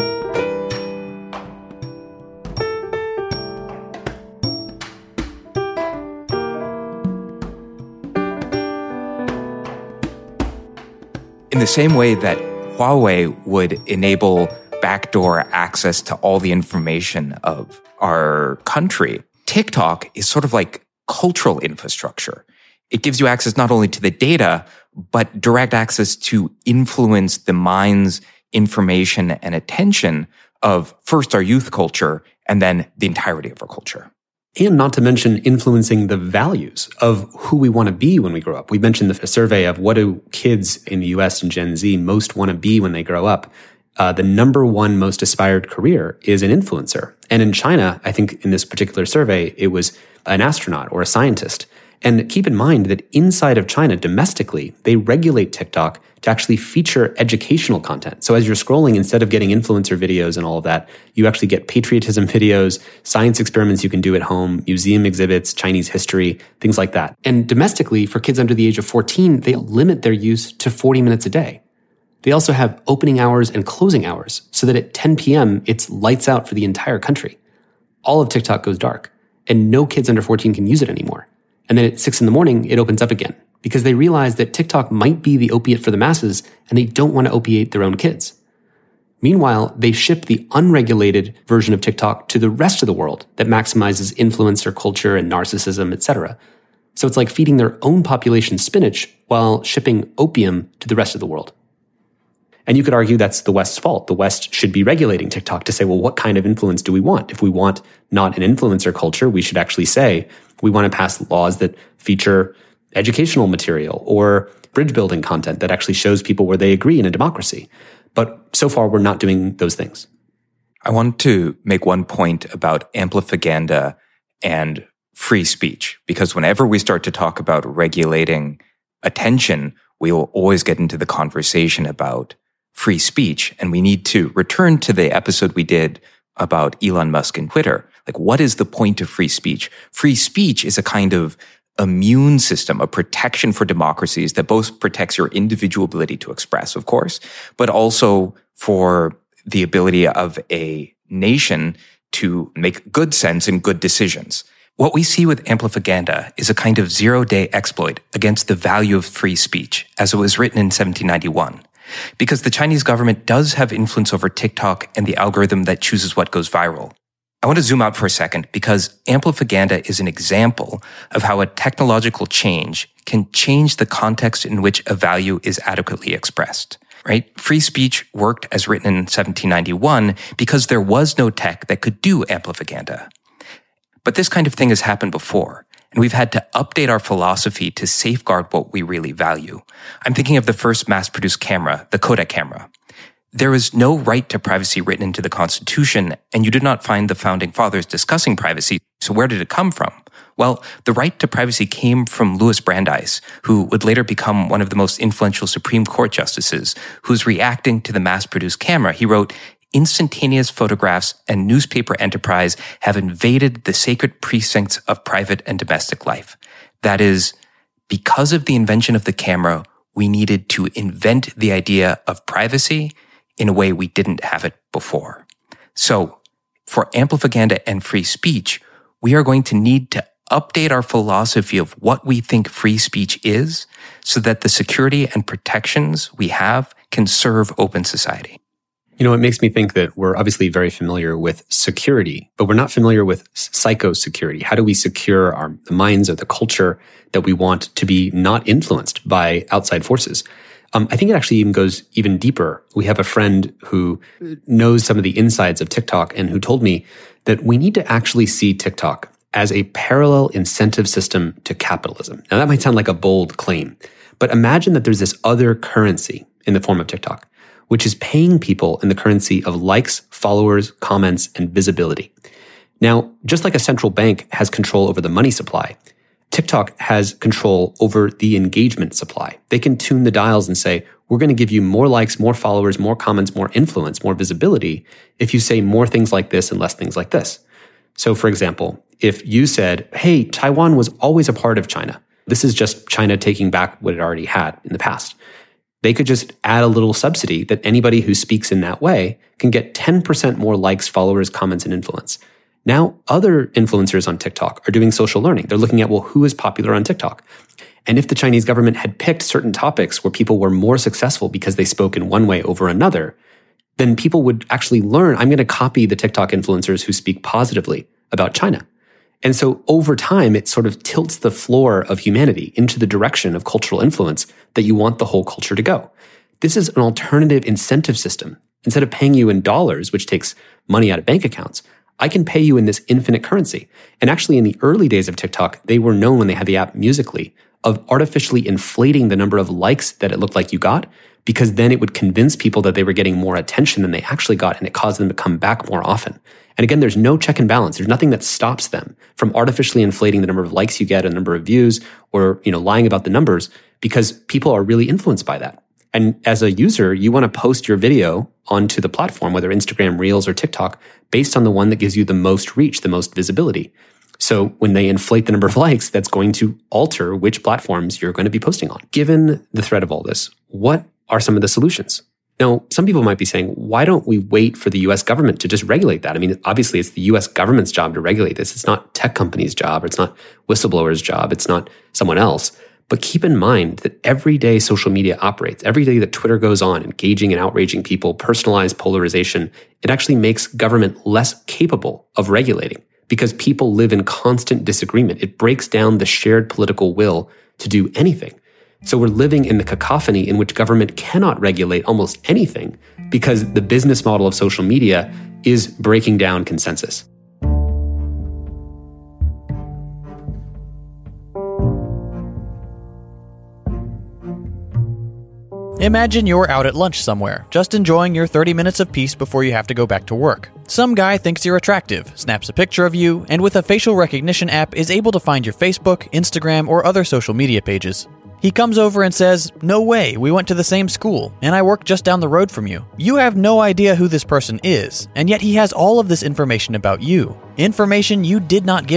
S6: In the same way that Huawei would enable backdoor access to all the information of our country, TikTok is sort of like cultural infrastructure. It gives you access not only to the data, but direct access to influence the minds, information, and attention of first our youth culture and then the entirety of our culture.
S7: And not to mention influencing the values of who we want to be when we grow up. We mentioned the survey of what do kids in the U S and Gen Z most want to be when they grow up. Uh, the number one most aspired career is an influencer. And in China, I think in this particular survey, it was an astronaut or a scientist. And keep in mind that inside of China, domestically, they regulate TikTok to actually feature educational content. So as you're scrolling, instead of getting influencer videos and all of that, you actually get patriotism videos, science experiments you can do at home, museum exhibits, Chinese history, things like that. And domestically, for kids under the age of fourteen, they limit their use to forty minutes a day. They also have opening hours and closing hours so that at ten p.m., it's lights out for the entire country. All of TikTok goes dark, and no kids under fourteen can use it anymore. And then at six in the morning, it opens up again because they realize that TikTok might be the opiate for the masses and they don't want to opiate their own kids. Meanwhile, they ship the unregulated version of TikTok to the rest of the world that maximizes influencer culture and narcissism, et cetera. So it's like feeding their own population spinach while shipping opium to the rest of the world. And you could argue that's the West's fault. The West should be regulating TikTok to say, well, what kind of influence do we want? If we want not an influencer culture, we should actually say we want to pass laws that feature educational material or bridge building content that actually shows people where they agree in a democracy. But so far, we're not doing those things.
S6: I want to make one point about amplifaganda and free speech, because whenever we start to talk about regulating attention, we will always get into the conversation about free speech. And we need to return to the episode we did about Elon Musk and Twitter. Like, what is the point of free speech? Free speech is a kind of immune system, a protection for democracies that both protects your individual ability to express, of course, but also for the ability of a nation to make good sense and good decisions. What we see with Amplifaganda is a kind of zero-day exploit against the value of free speech, as it was written in seventeen ninety-one. Because the Chinese government does have influence over TikTok and the algorithm that chooses what goes viral. I want to zoom out for a second because Amplifaganda is an example of how a technological change can change the context in which a value is adequately expressed. Right? Free speech worked as written in seventeen ninety-one because there was no tech that could do Amplifaganda. But this kind of thing has happened before, and we've had to update our philosophy to safeguard what we really value. I'm thinking of the first mass-produced camera, the Kodak camera. There is no right to privacy written into the Constitution, and you did not find the Founding Fathers discussing privacy, so where did it come from? Well, the right to privacy came from Louis Brandeis, who would later become one of the most influential Supreme Court justices, who's reacting to the mass-produced camera. He wrote, "Instantaneous photographs and newspaper enterprise have invaded the sacred precincts of private and domestic life. That is, because of the invention of the camera, we needed to invent the idea of privacy in a way we didn't have it before." So, for Amplifaganda and free speech, we are going to need to update our philosophy of what we think free speech is so that the security and protections we have can serve open society.
S7: You know, it makes me think that we're obviously very familiar with security, but we're not familiar with psychosecurity. How do we secure our the minds or the culture that we want to be not influenced by outside forces? Um, I think it actually even goes even deeper. We have a friend who knows some of the insides of TikTok and who told me that we need to actually see TikTok as a parallel incentive system to capitalism. Now, that might sound like a bold claim, but imagine that there's this other currency in the form of TikTok, which is paying people in the currency of likes, followers, comments, and visibility. Now, just like a central bank has control over the money supply, TikTok has control over the engagement supply. They can tune the dials and say, we're going to give you more likes, more followers, more comments, more influence, more visibility if you say more things like this and less things like this. So, for example, if you said, hey, Taiwan was always a part of China. This is just China taking back what it already had in the past. They could just add a little subsidy that anybody who speaks in that way can get ten percent more likes, followers, comments, and influence. Now, other influencers on TikTok are doing social learning. They're looking at, well, who is popular on TikTok? And if the Chinese government had picked certain topics where people were more successful because they spoke in one way over another, then people would actually learn, I'm going to copy the TikTok influencers who speak positively about China. And so over time, it sort of tilts the floor of humanity into the direction of cultural influence that you want the whole culture to go. This is an alternative incentive system. Instead of paying you in dollars, which takes money out of bank accounts, I can pay you in this infinite currency. And actually, in the early days of TikTok, they were known when they had the app Musical.ly of artificially inflating the number of likes that it looked like you got, because then it would convince people that they were getting more attention than they actually got, and it caused them to come back more often. And again, there's no check and balance. There's nothing that stops them from artificially inflating the number of likes you get, a number of views, or, you know, lying about the numbers, because people are really influenced by that. And as a user, you want to post your video onto the platform, whether Instagram, Reels, or TikTok, based on the one that gives you the most reach, the most visibility. So when they inflate the number of likes, that's going to alter which platforms you're going to be posting on. Given the threat of all this, what are some of the solutions? Now, some people might be saying, why don't we wait for the U S government to just regulate that? I mean, obviously, it's the U S government's job to regulate this. It's not tech companies' job, or it's not whistleblowers' job. It's not someone else. But keep in mind that every day social media operates, every day that Twitter goes on, engaging and outraging people, personalized polarization, it actually makes government less capable of regulating because people live in constant disagreement. It breaks down the shared political will to do anything. So we're living in the cacophony in which government cannot regulate almost anything because the business model of social media is breaking down consensus.
S8: Imagine you're out at lunch somewhere, just enjoying your thirty minutes of peace before you have to go back to work. Some guy thinks you're attractive, snaps a picture of you, and with a facial recognition app is able to find your Facebook, Instagram, or other social media pages. He comes over and says, "No way, we went to the same school, and I work just down the road from you." You have no idea who this person is, and yet he has all of this information about you. Information you did not give him.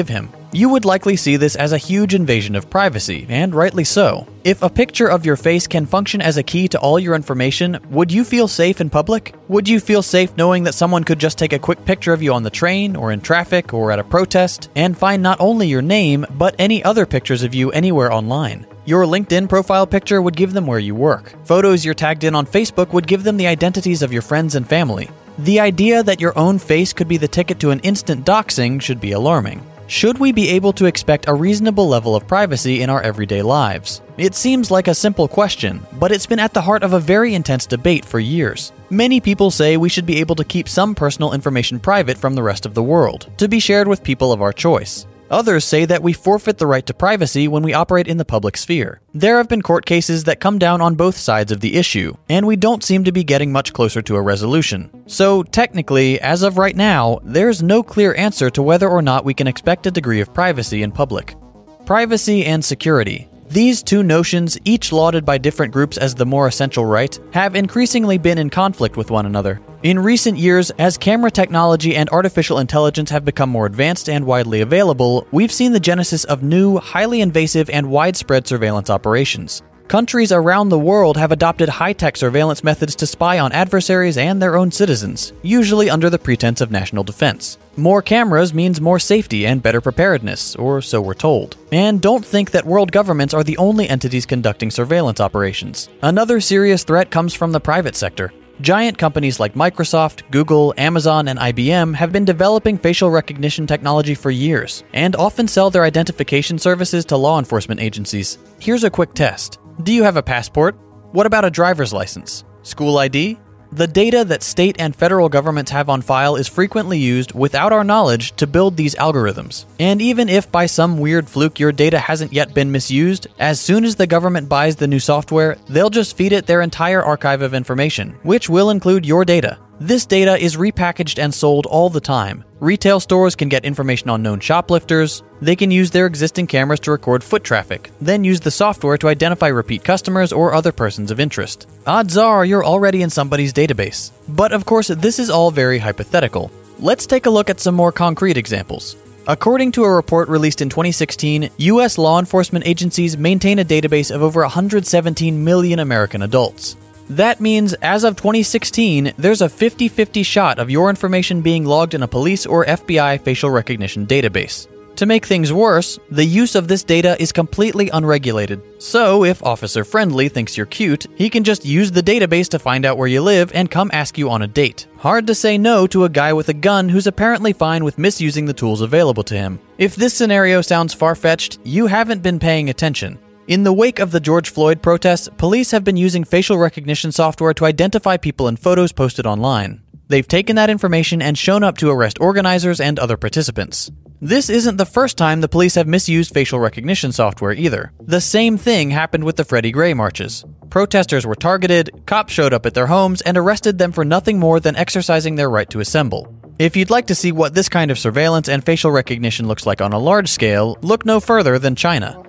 S8: You would likely see this as a huge invasion of privacy, and rightly so. If a picture of your face can function as a key to all your information, would you feel safe in public? Would you feel safe knowing that someone could just take a quick picture of you on the train, or in traffic, or at a protest, and find not only your name, but any other pictures of you anywhere online? Your LinkedIn profile picture would give them where you work. Photos you're tagged in on Facebook would give them the identities of your friends and family. The idea that your own face could be the ticket to an instant doxing should be alarming. Should we be able to expect a reasonable level of privacy in our everyday lives? It seems like a simple question, but it's been at the heart of a very intense debate for years. Many people say we should be able to keep some personal information private from the rest of the world, to be shared with people of our choice. Others say that we forfeit the right to privacy when we operate in the public sphere. There have been court cases that come down on both sides of the issue, and we don't seem to be getting much closer to a resolution. So technically, as of right now, there's no clear answer to whether or not we can expect a degree of privacy in public. Privacy and security. These two notions, each lauded by different groups as the more essential right, have increasingly been in conflict with one another. In recent years, as camera technology and artificial intelligence have become more advanced and widely available, we've seen the genesis of new, highly invasive and widespread surveillance operations. Countries around the world have adopted high-tech surveillance methods to spy on adversaries and their own citizens, usually under the pretense of national defense. More cameras means more safety and better preparedness, or so we're told. And don't think that world governments are the only entities conducting surveillance operations. Another serious threat comes from the private sector. Giant companies like Microsoft, Google, Amazon, and I B M have been developing facial recognition technology for years, and often sell their identification services to law enforcement agencies. Here's a quick test. Do you have a passport? What about a driver's license? School I D? The data that state and federal governments have on file is frequently used without our knowledge to build these algorithms. And even if by some weird fluke your data hasn't yet been misused, as soon as the government buys the new software, they'll just feed it their entire archive of information, which will include your data. This data is repackaged and sold all the time. Retail stores can get information on known shoplifters. They can use their existing cameras to record foot traffic, then use the software to identify repeat customers or other persons of interest. Odds are you're already in somebody's database. But of course, this is all very hypothetical. Let's take a look at some more concrete examples. According to a report released in twenty sixteen, U S law enforcement agencies maintain a database of over one hundred seventeen million American adults. That means, as of twenty sixteen, there's a fifty-fifty shot of your information being logged in a police or F B I facial recognition database. To make things worse, the use of this data is completely unregulated. So, if Officer Friendly thinks you're cute, he can just use the database to find out where you live and come ask you on a date. Hard to say no to a guy with a gun who's apparently fine with misusing the tools available to him. If this scenario sounds far-fetched, you haven't been paying attention. In the wake of the George Floyd protests, police have been using facial recognition software to identify people in photos posted online. They've taken that information and shown up to arrest organizers and other participants. This isn't the first time the police have misused facial recognition software either. The same thing happened with the Freddie Gray marches. Protesters were targeted, cops showed up at their homes, and arrested them for nothing more than exercising their right to assemble. If you'd like to see what this kind of surveillance and facial recognition looks like on a large scale, look no further than China.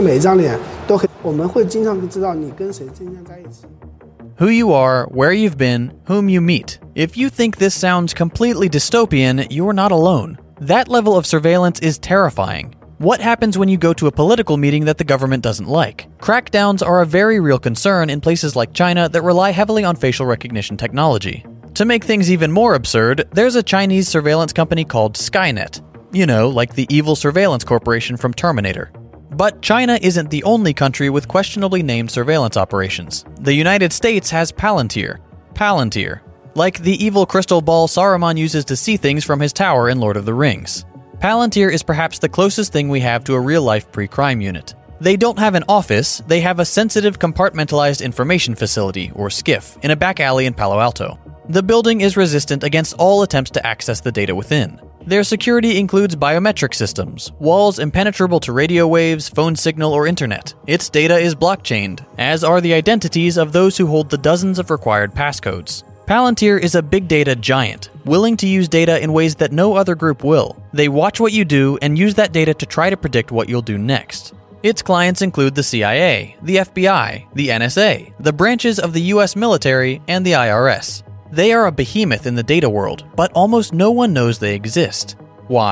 S8: Who you are, where you've been, whom you meet. If you think this sounds completely dystopian, you're not alone. That level of surveillance is terrifying. What happens when you go to a political meeting that the government doesn't like? Crackdowns are a very real concern in places like China that rely heavily on facial recognition technology. To make things even more absurd, there's a Chinese surveillance company called Skynet. You know, like the evil surveillance corporation from Terminator. But China isn't the only country with questionably named surveillance operations. The United States has Palantir. Palantir. Like the evil crystal ball Saruman uses to see things from his tower in Lord of the Rings. Palantir is perhaps the closest thing we have to a real-life pre-crime unit. They don't have an office, they have a sensitive compartmentalized information facility, or SCIF, in a back alley in Palo Alto. The building is resistant against all attempts to access the data within. Their security includes biometric systems, walls impenetrable to radio waves, phone signal, or internet. Its data is blockchained, as are the identities of those who hold the dozens of required passcodes. Palantir is a big data giant, willing to use data in ways that no other group will. They watch what you do and use that data to try to predict what you'll do next. Its clients include the C I A, the F B I, the N S A, the branches of the U S military, and the I R S. They are a behemoth in the data world, but almost no one knows they exist. Why?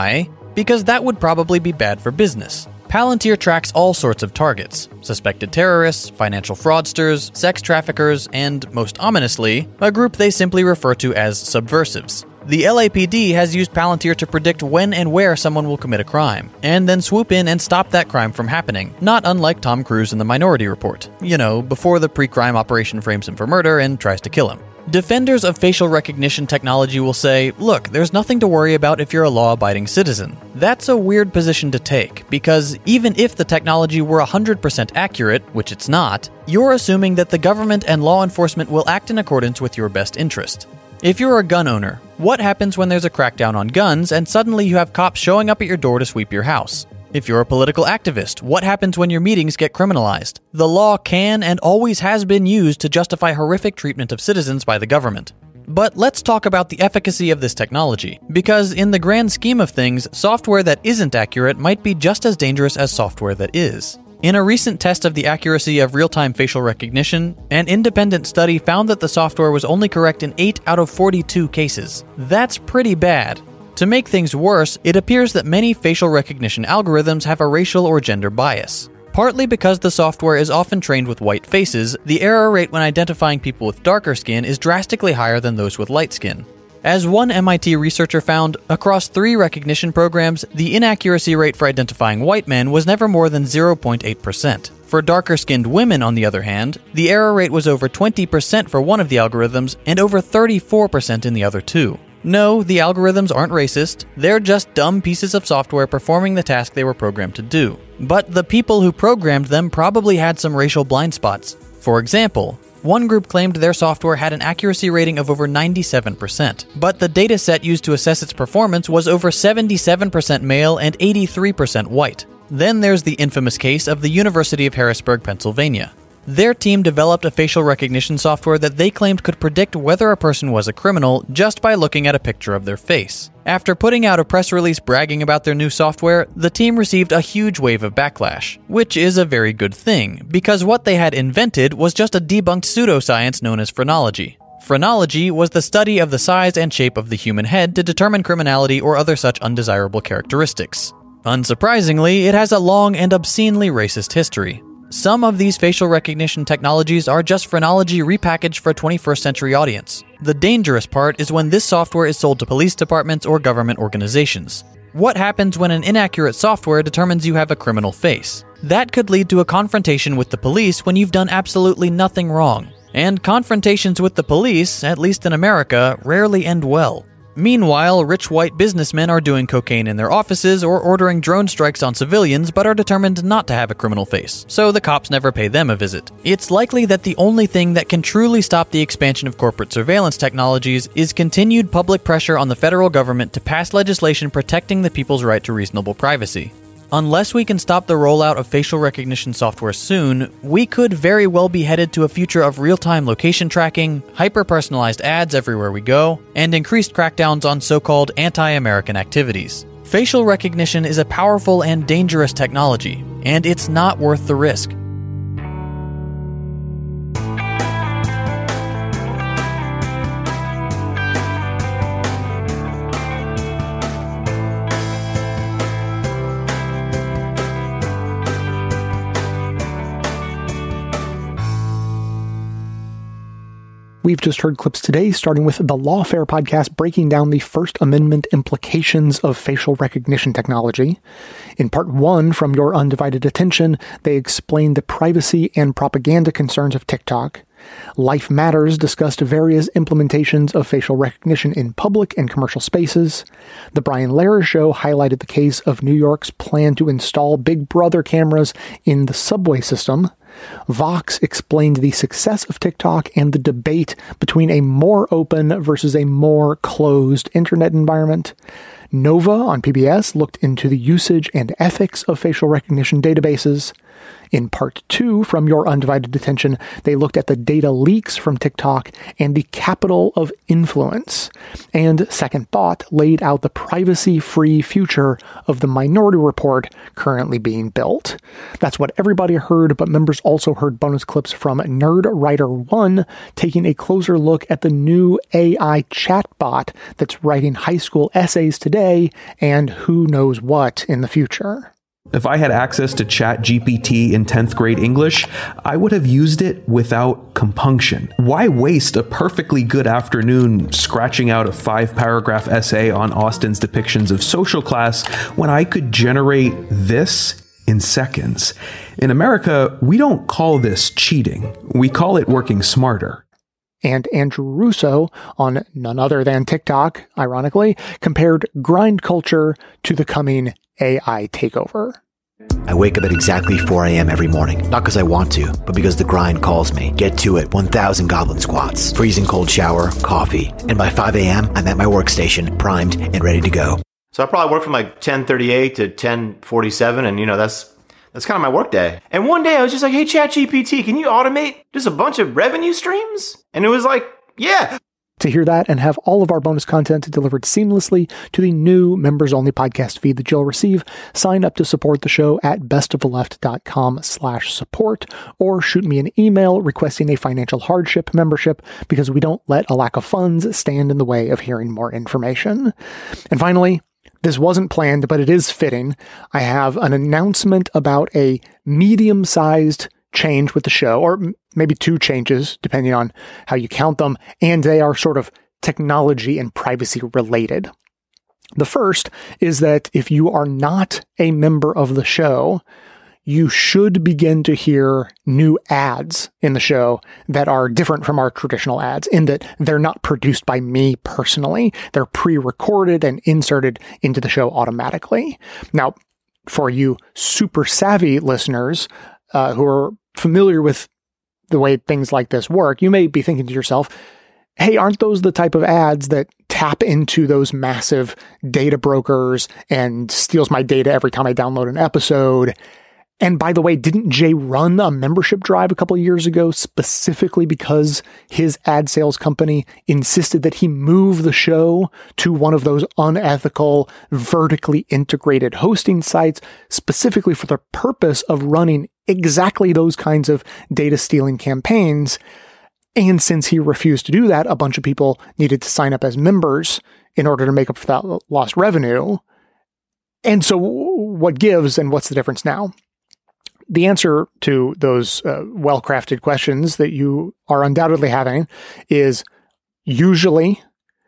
S8: because that would probably be bad for business. Palantir tracks all sorts of targets: suspected terrorists, financial fraudsters, sex traffickers, and, most ominously, a group they simply refer to as subversives. The L A P D has used Palantir to predict when and where someone will commit a crime, and then swoop in and stop that crime from happening, not unlike Tom Cruise in The Minority Report. You know, before the pre-crime operation frames him for murder and tries to kill him. Defenders of facial recognition technology will say, look, there's nothing to worry about if you're a law-abiding citizen. That's a weird position to take, because even if the technology were one hundred percent accurate, which it's not, you're assuming that the government and law enforcement will act in accordance with your best interest. If you're a gun owner, what happens when there's a crackdown on guns and suddenly you have cops showing up at your door to sweep your house? If you're a political activist, what happens when your meetings get criminalized? The law can and always has been used to justify horrific treatment of citizens by the government. But let's talk about the efficacy of this technology, because in the grand scheme of things, software that isn't accurate might be just as dangerous as software that is. In a recent test of the accuracy of real-time facial recognition, an independent study found that the software was only correct in eight out of forty-two cases. That's pretty bad. To make things worse, it appears that many facial recognition algorithms have a racial or gender bias. Partly because the software is often trained with white faces, the error rate when identifying people with darker skin is drastically higher than those with light skin. As one M I T researcher found, across three recognition programs, the inaccuracy rate for identifying white men was never more than zero point eight percent. For darker-skinned women, on the other hand, the error rate was over twenty percent for one of the algorithms and over thirty-four percent in the other two. No, the algorithms aren't racist, they're just dumb pieces of software performing the task they were programmed to do. But the people who programmed them probably had some racial blind spots. For example, one group claimed their software had an accuracy rating of over ninety-seven percent, but the data set used to assess its performance was over seventy-seven percent male and eighty-three percent white. Then there's the infamous case of the University of Harrisburg, Pennsylvania. Their team developed a facial recognition software that they claimed could predict whether a person was a criminal just by looking at a picture of their face. After putting out a press release bragging about their new software, the team received a huge wave of backlash, which is a very good thing, because what they had invented was just a debunked pseudoscience known as phrenology. Phrenology was the study of the size and shape of the human head to determine criminality or other such undesirable characteristics. Unsurprisingly, it has a long and obscenely racist history. Some of these facial recognition technologies are just phrenology repackaged for a twenty-first century audience. The dangerous part is when this software is sold to police departments or government organizations. What happens when an inaccurate software determines you have a criminal face? That could lead to a confrontation with the police when you've done absolutely nothing wrong. And confrontations with the police, at least in America, rarely end well. Meanwhile, rich white businessmen are doing cocaine in their offices or ordering drone strikes on civilians but are determined not to have a criminal face, so the cops never pay them a visit. It's likely that the only thing that can truly stop the expansion of corporate surveillance technologies is continued public pressure on the federal government to pass legislation protecting the people's right to reasonable privacy. Unless we can stop the rollout of facial recognition software soon, we could very well be headed to a future of real-time location tracking, hyper-personalized ads everywhere we go, and increased crackdowns on so-called anti-American activities. Facial recognition is a powerful and dangerous technology, and it's not worth the risk.
S2: We've just heard clips today, starting with the Lawfare podcast breaking down the First Amendment implications of facial recognition technology. In part one, from Your Undivided Attention, they explained the privacy and propaganda concerns of TikTok. Life Matters discussed various implementations of facial recognition in public and commercial spaces. The Brian Lehrer Show highlighted the case of New York's plan to install Big Brother cameras in the subway system. Vox explained the success of TikTok and the debate between a more open versus a more closed internet environment. Nova on P B S looked into the usage and ethics of facial recognition databases. In part two, from Your Undivided Attention, they looked at the data leaks from TikTok and the capital of influence. And Second Thought laid out the privacy-free future of the Minority Report currently being built. That's what everybody heard, but members also heard bonus clips from Nerd Writer one taking a closer look at the new A I chatbot that's writing high school essays today and who knows what in the future.
S9: If I had access to ChatGPT in tenth grade English, I would have used it without compunction. Why waste a perfectly good afternoon scratching out a five-paragraph essay on Austin's depictions of social class when I could generate this in seconds? In America, we don't call this cheating. We call it working smarter.
S2: And Andrew Russo, on none other than TikTok, ironically, compared grind culture to the coming A I takeover.
S10: I wake up at exactly four a.m. every morning, not because I want to, but because the grind calls me. Get to it, one thousand goblin squats, freezing cold shower, coffee, and by five a.m., I'm at my workstation, primed and ready to go.
S11: So I probably work from like ten thirty-eight to ten forty-seven, and you know, that's that's kind of my work day. And one day I was just like, hey, ChatGPT, can you automate just a bunch of revenue streams? And it was like, yeah.
S2: To hear that and have all of our bonus content delivered seamlessly to the new members-only podcast feed that you'll receive, sign up to support the show at bestoftheleft.com slash support, or shoot me an email requesting a financial hardship membership, because we don't let a lack of funds stand in the way of hearing more information. And finally, this wasn't planned, but it is fitting. I have an announcement about a medium-sized change with the show, or maybe two changes, depending on how you count them, and they are sort of technology and privacy related. The first is that if you are not a member of the show, you should begin to hear new ads in the show that are different from our traditional ads, in that they're not produced by me personally. They're pre-recorded and inserted into the show automatically. Now, for you super savvy listeners uh, who are familiar with the way things like this work, you may be thinking to yourself, hey, aren't those the type of ads that tap into those massive data brokers and steals my data every time I download an episode? And by the way, didn't Jay run a membership drive a couple of years ago specifically because his ad sales company insisted that he move the show to one of those unethical, vertically integrated hosting sites, specifically for the purpose of running exactly those kinds of data stealing campaigns? And since he refused to do that, a bunch of people needed to sign up as members in order to make up for that lost revenue. And so what gives and what's the difference now? The answer to those uh, well-crafted questions that you are undoubtedly having is usually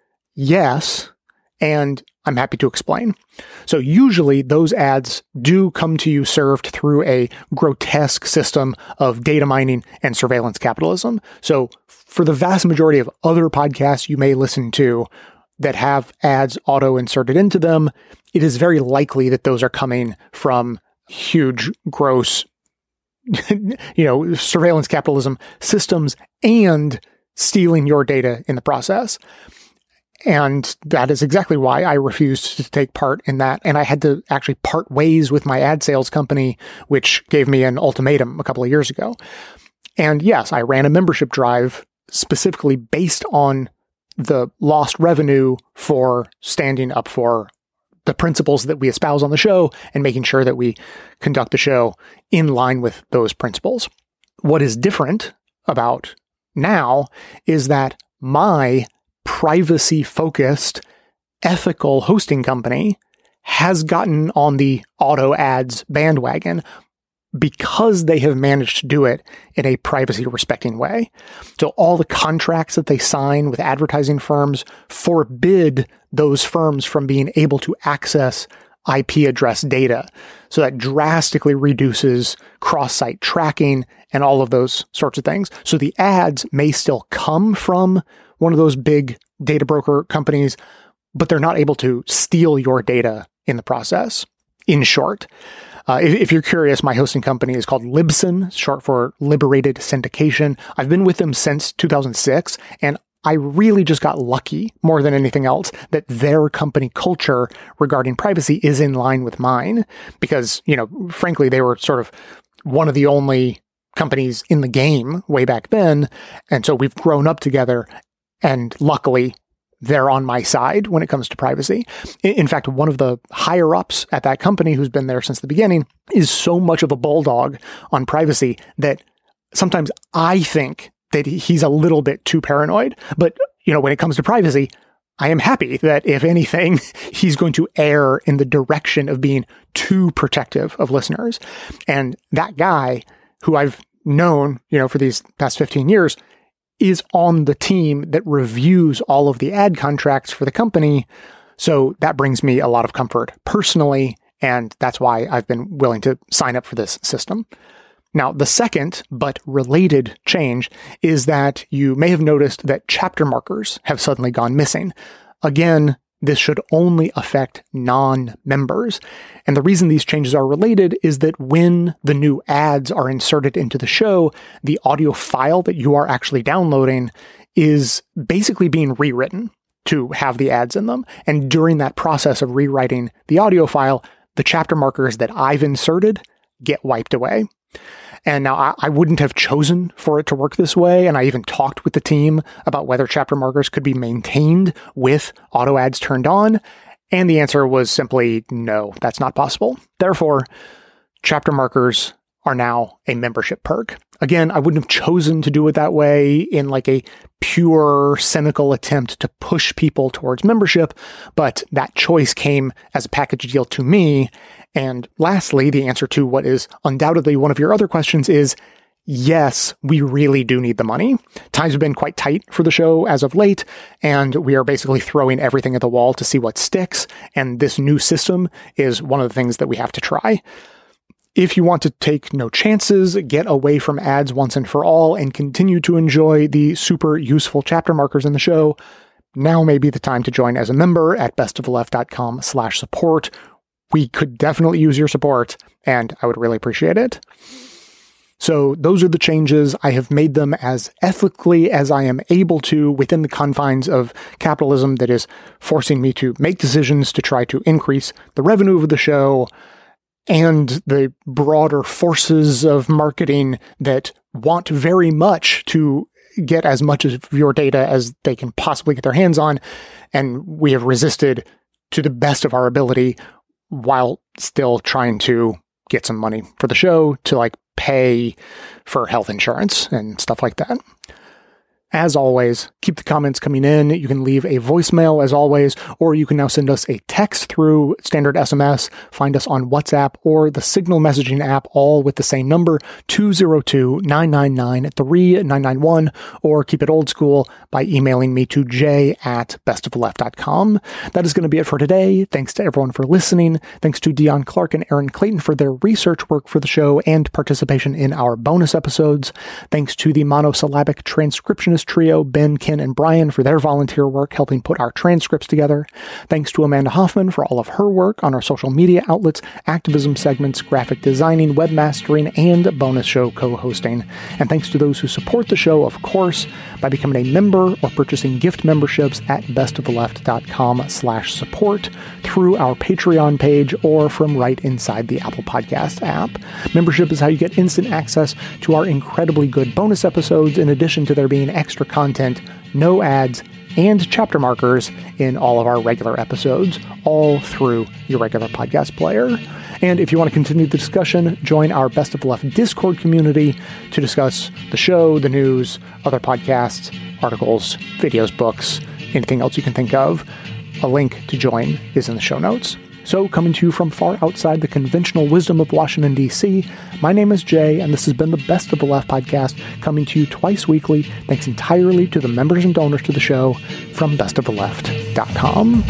S2: yes, and I'm happy to explain. So usually those ads do come to you served through a grotesque system of data mining and surveillance capitalism. So for the vast majority of other podcasts you may listen to that have ads auto-inserted into them, it is very likely that those are coming from huge, gross, you know, surveillance capitalism systems and stealing your data in the process. And that is exactly why I refused to take part in that. And I had to actually part ways with my ad sales company, which gave me an ultimatum a couple of years ago. And yes, I ran a membership drive specifically based on the lost revenue for standing up for the principles that we espouse on the show and making sure that we conduct the show in line with those principles. What is different about now is that my privacy-focused, ethical hosting company has gotten on the auto ads bandwagon because they have managed to do it in a privacy-respecting way. So all the contracts that they sign with advertising firms forbid those firms from being able to access I P address data. So that drastically reduces cross-site tracking and all of those sorts of things. So the ads may still come from one of those big data broker companies, but they're not able to steal your data in the process. In short, Uh, if, if you're curious, my hosting company is called Libsyn, short for Liberated Syndication. I've been with them since two thousand six, and I really just got lucky more than anything else that their company culture regarding privacy is in line with mine because, you know, frankly, they were sort of one of the only companies in the game way back then. And so we've grown up together, and luckily they're on my side when it comes to privacy. In fact, one of the higher ups at that company who's been there since the beginning is so much of a bulldog on privacy that sometimes I think that he's a little bit too paranoid. But, you know, when it comes to privacy, I am happy that, if anything, he's going to err in the direction of being too protective of listeners. And that guy, who I've known, you know, for these past fifteen years, is on the team that reviews all of the ad contracts for the company. So that brings me a lot of comfort personally, and that's why I've been willing to sign up for this system. Now, the second but related change is that you may have noticed that chapter markers have suddenly gone missing. Again, this should only affect non-members. And the reason these changes are related is that when the new ads are inserted into the show, the audio file that you are actually downloading is basically being rewritten to have the ads in them. And during that process of rewriting the audio file, the chapter markers that I've inserted get wiped away. And now I, I wouldn't have chosen for it to work this way. And I even talked with the team about whether chapter markers could be maintained with auto ads turned on. And the answer was simply no, that's not possible. Therefore, chapter markers are now a membership perk. Again, I wouldn't have chosen to do it that way in like a pure cynical attempt to push people towards membership, but that choice came as a package deal to me. And lastly, the answer to what is undoubtedly one of your other questions is, yes, we really do need the money. Times have been quite tight for the show as of late, and we are basically throwing everything at the wall to see what sticks. And this new system is one of the things that we have to try. If you want to take no chances, get away from ads once and for all, and continue to enjoy the super useful chapter markers in the show, now may be the time to join as a member at bestoftheleft.com slash support. We could definitely use your support, and I would really appreciate it. So those are the changes. I have made them as ethically as I am able to within the confines of capitalism that is forcing me to make decisions to try to increase the revenue of the show and the broader forces of marketing that want very much to get as much of your data as they can possibly get their hands on. And we have resisted to the best of our ability while still trying to get some money for the show to like pay for health insurance and stuff like that. As always, keep the comments coming in. You can leave a voicemail as always, or you can now send us a text through standard S M S, find us on WhatsApp or the Signal messaging app, all with the same number, two oh two, nine nine nine, three nine nine one, or keep it old school by emailing me to j at bestoftheleft dot com. That is going to be it for today. Thanks to everyone for listening. Thanks to Dion Clark and Aaron Clayton for their research work for the show and participation in our bonus episodes. Thanks to the monosyllabic transcriptionist trio, Ben, Ken, and Brian, for their volunteer work helping put our transcripts together. Thanks to Amanda Hoffman for all of her work on our social media outlets, activism segments, graphic designing, webmastering, and bonus show co-hosting. And thanks to those who support the show, of course, by becoming a member or purchasing gift memberships at bestoftheleft.com slash support through our Patreon page or from right inside the Apple Podcast app. Membership is how you get instant access to our incredibly good bonus episodes, in addition to there being extra content, no ads, and chapter markers in all of our regular episodes, all through your regular podcast player. And if you want to continue the discussion, join our Best of the Left Discord community to discuss the show, the news, other podcasts, articles, videos, books, anything else you can think of. A link to join is in the show notes. So, coming to you from far outside the conventional wisdom of Washington, D C, my name is Jay, and this has been the Best of the Left podcast, coming to you twice weekly, thanks entirely to the members and donors to the show from best of the left dot com.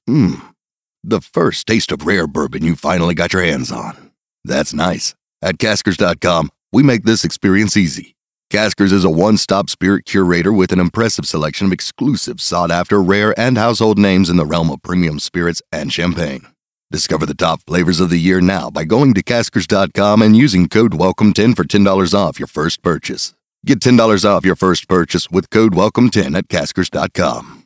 S12: Mmm, the first taste of rare bourbon you finally got your hands on. That's nice. At Caskers dot com, we make this experience easy. Caskers is a one-stop spirit curator with an impressive selection of exclusive, sought-after, rare, and household names in the realm of premium spirits and champagne. Discover the top flavors of the year now by going to Caskers dot com and using code welcome ten for ten dollars off your first purchase. Get ten dollars off your first purchase with code welcome ten at Caskers dot com.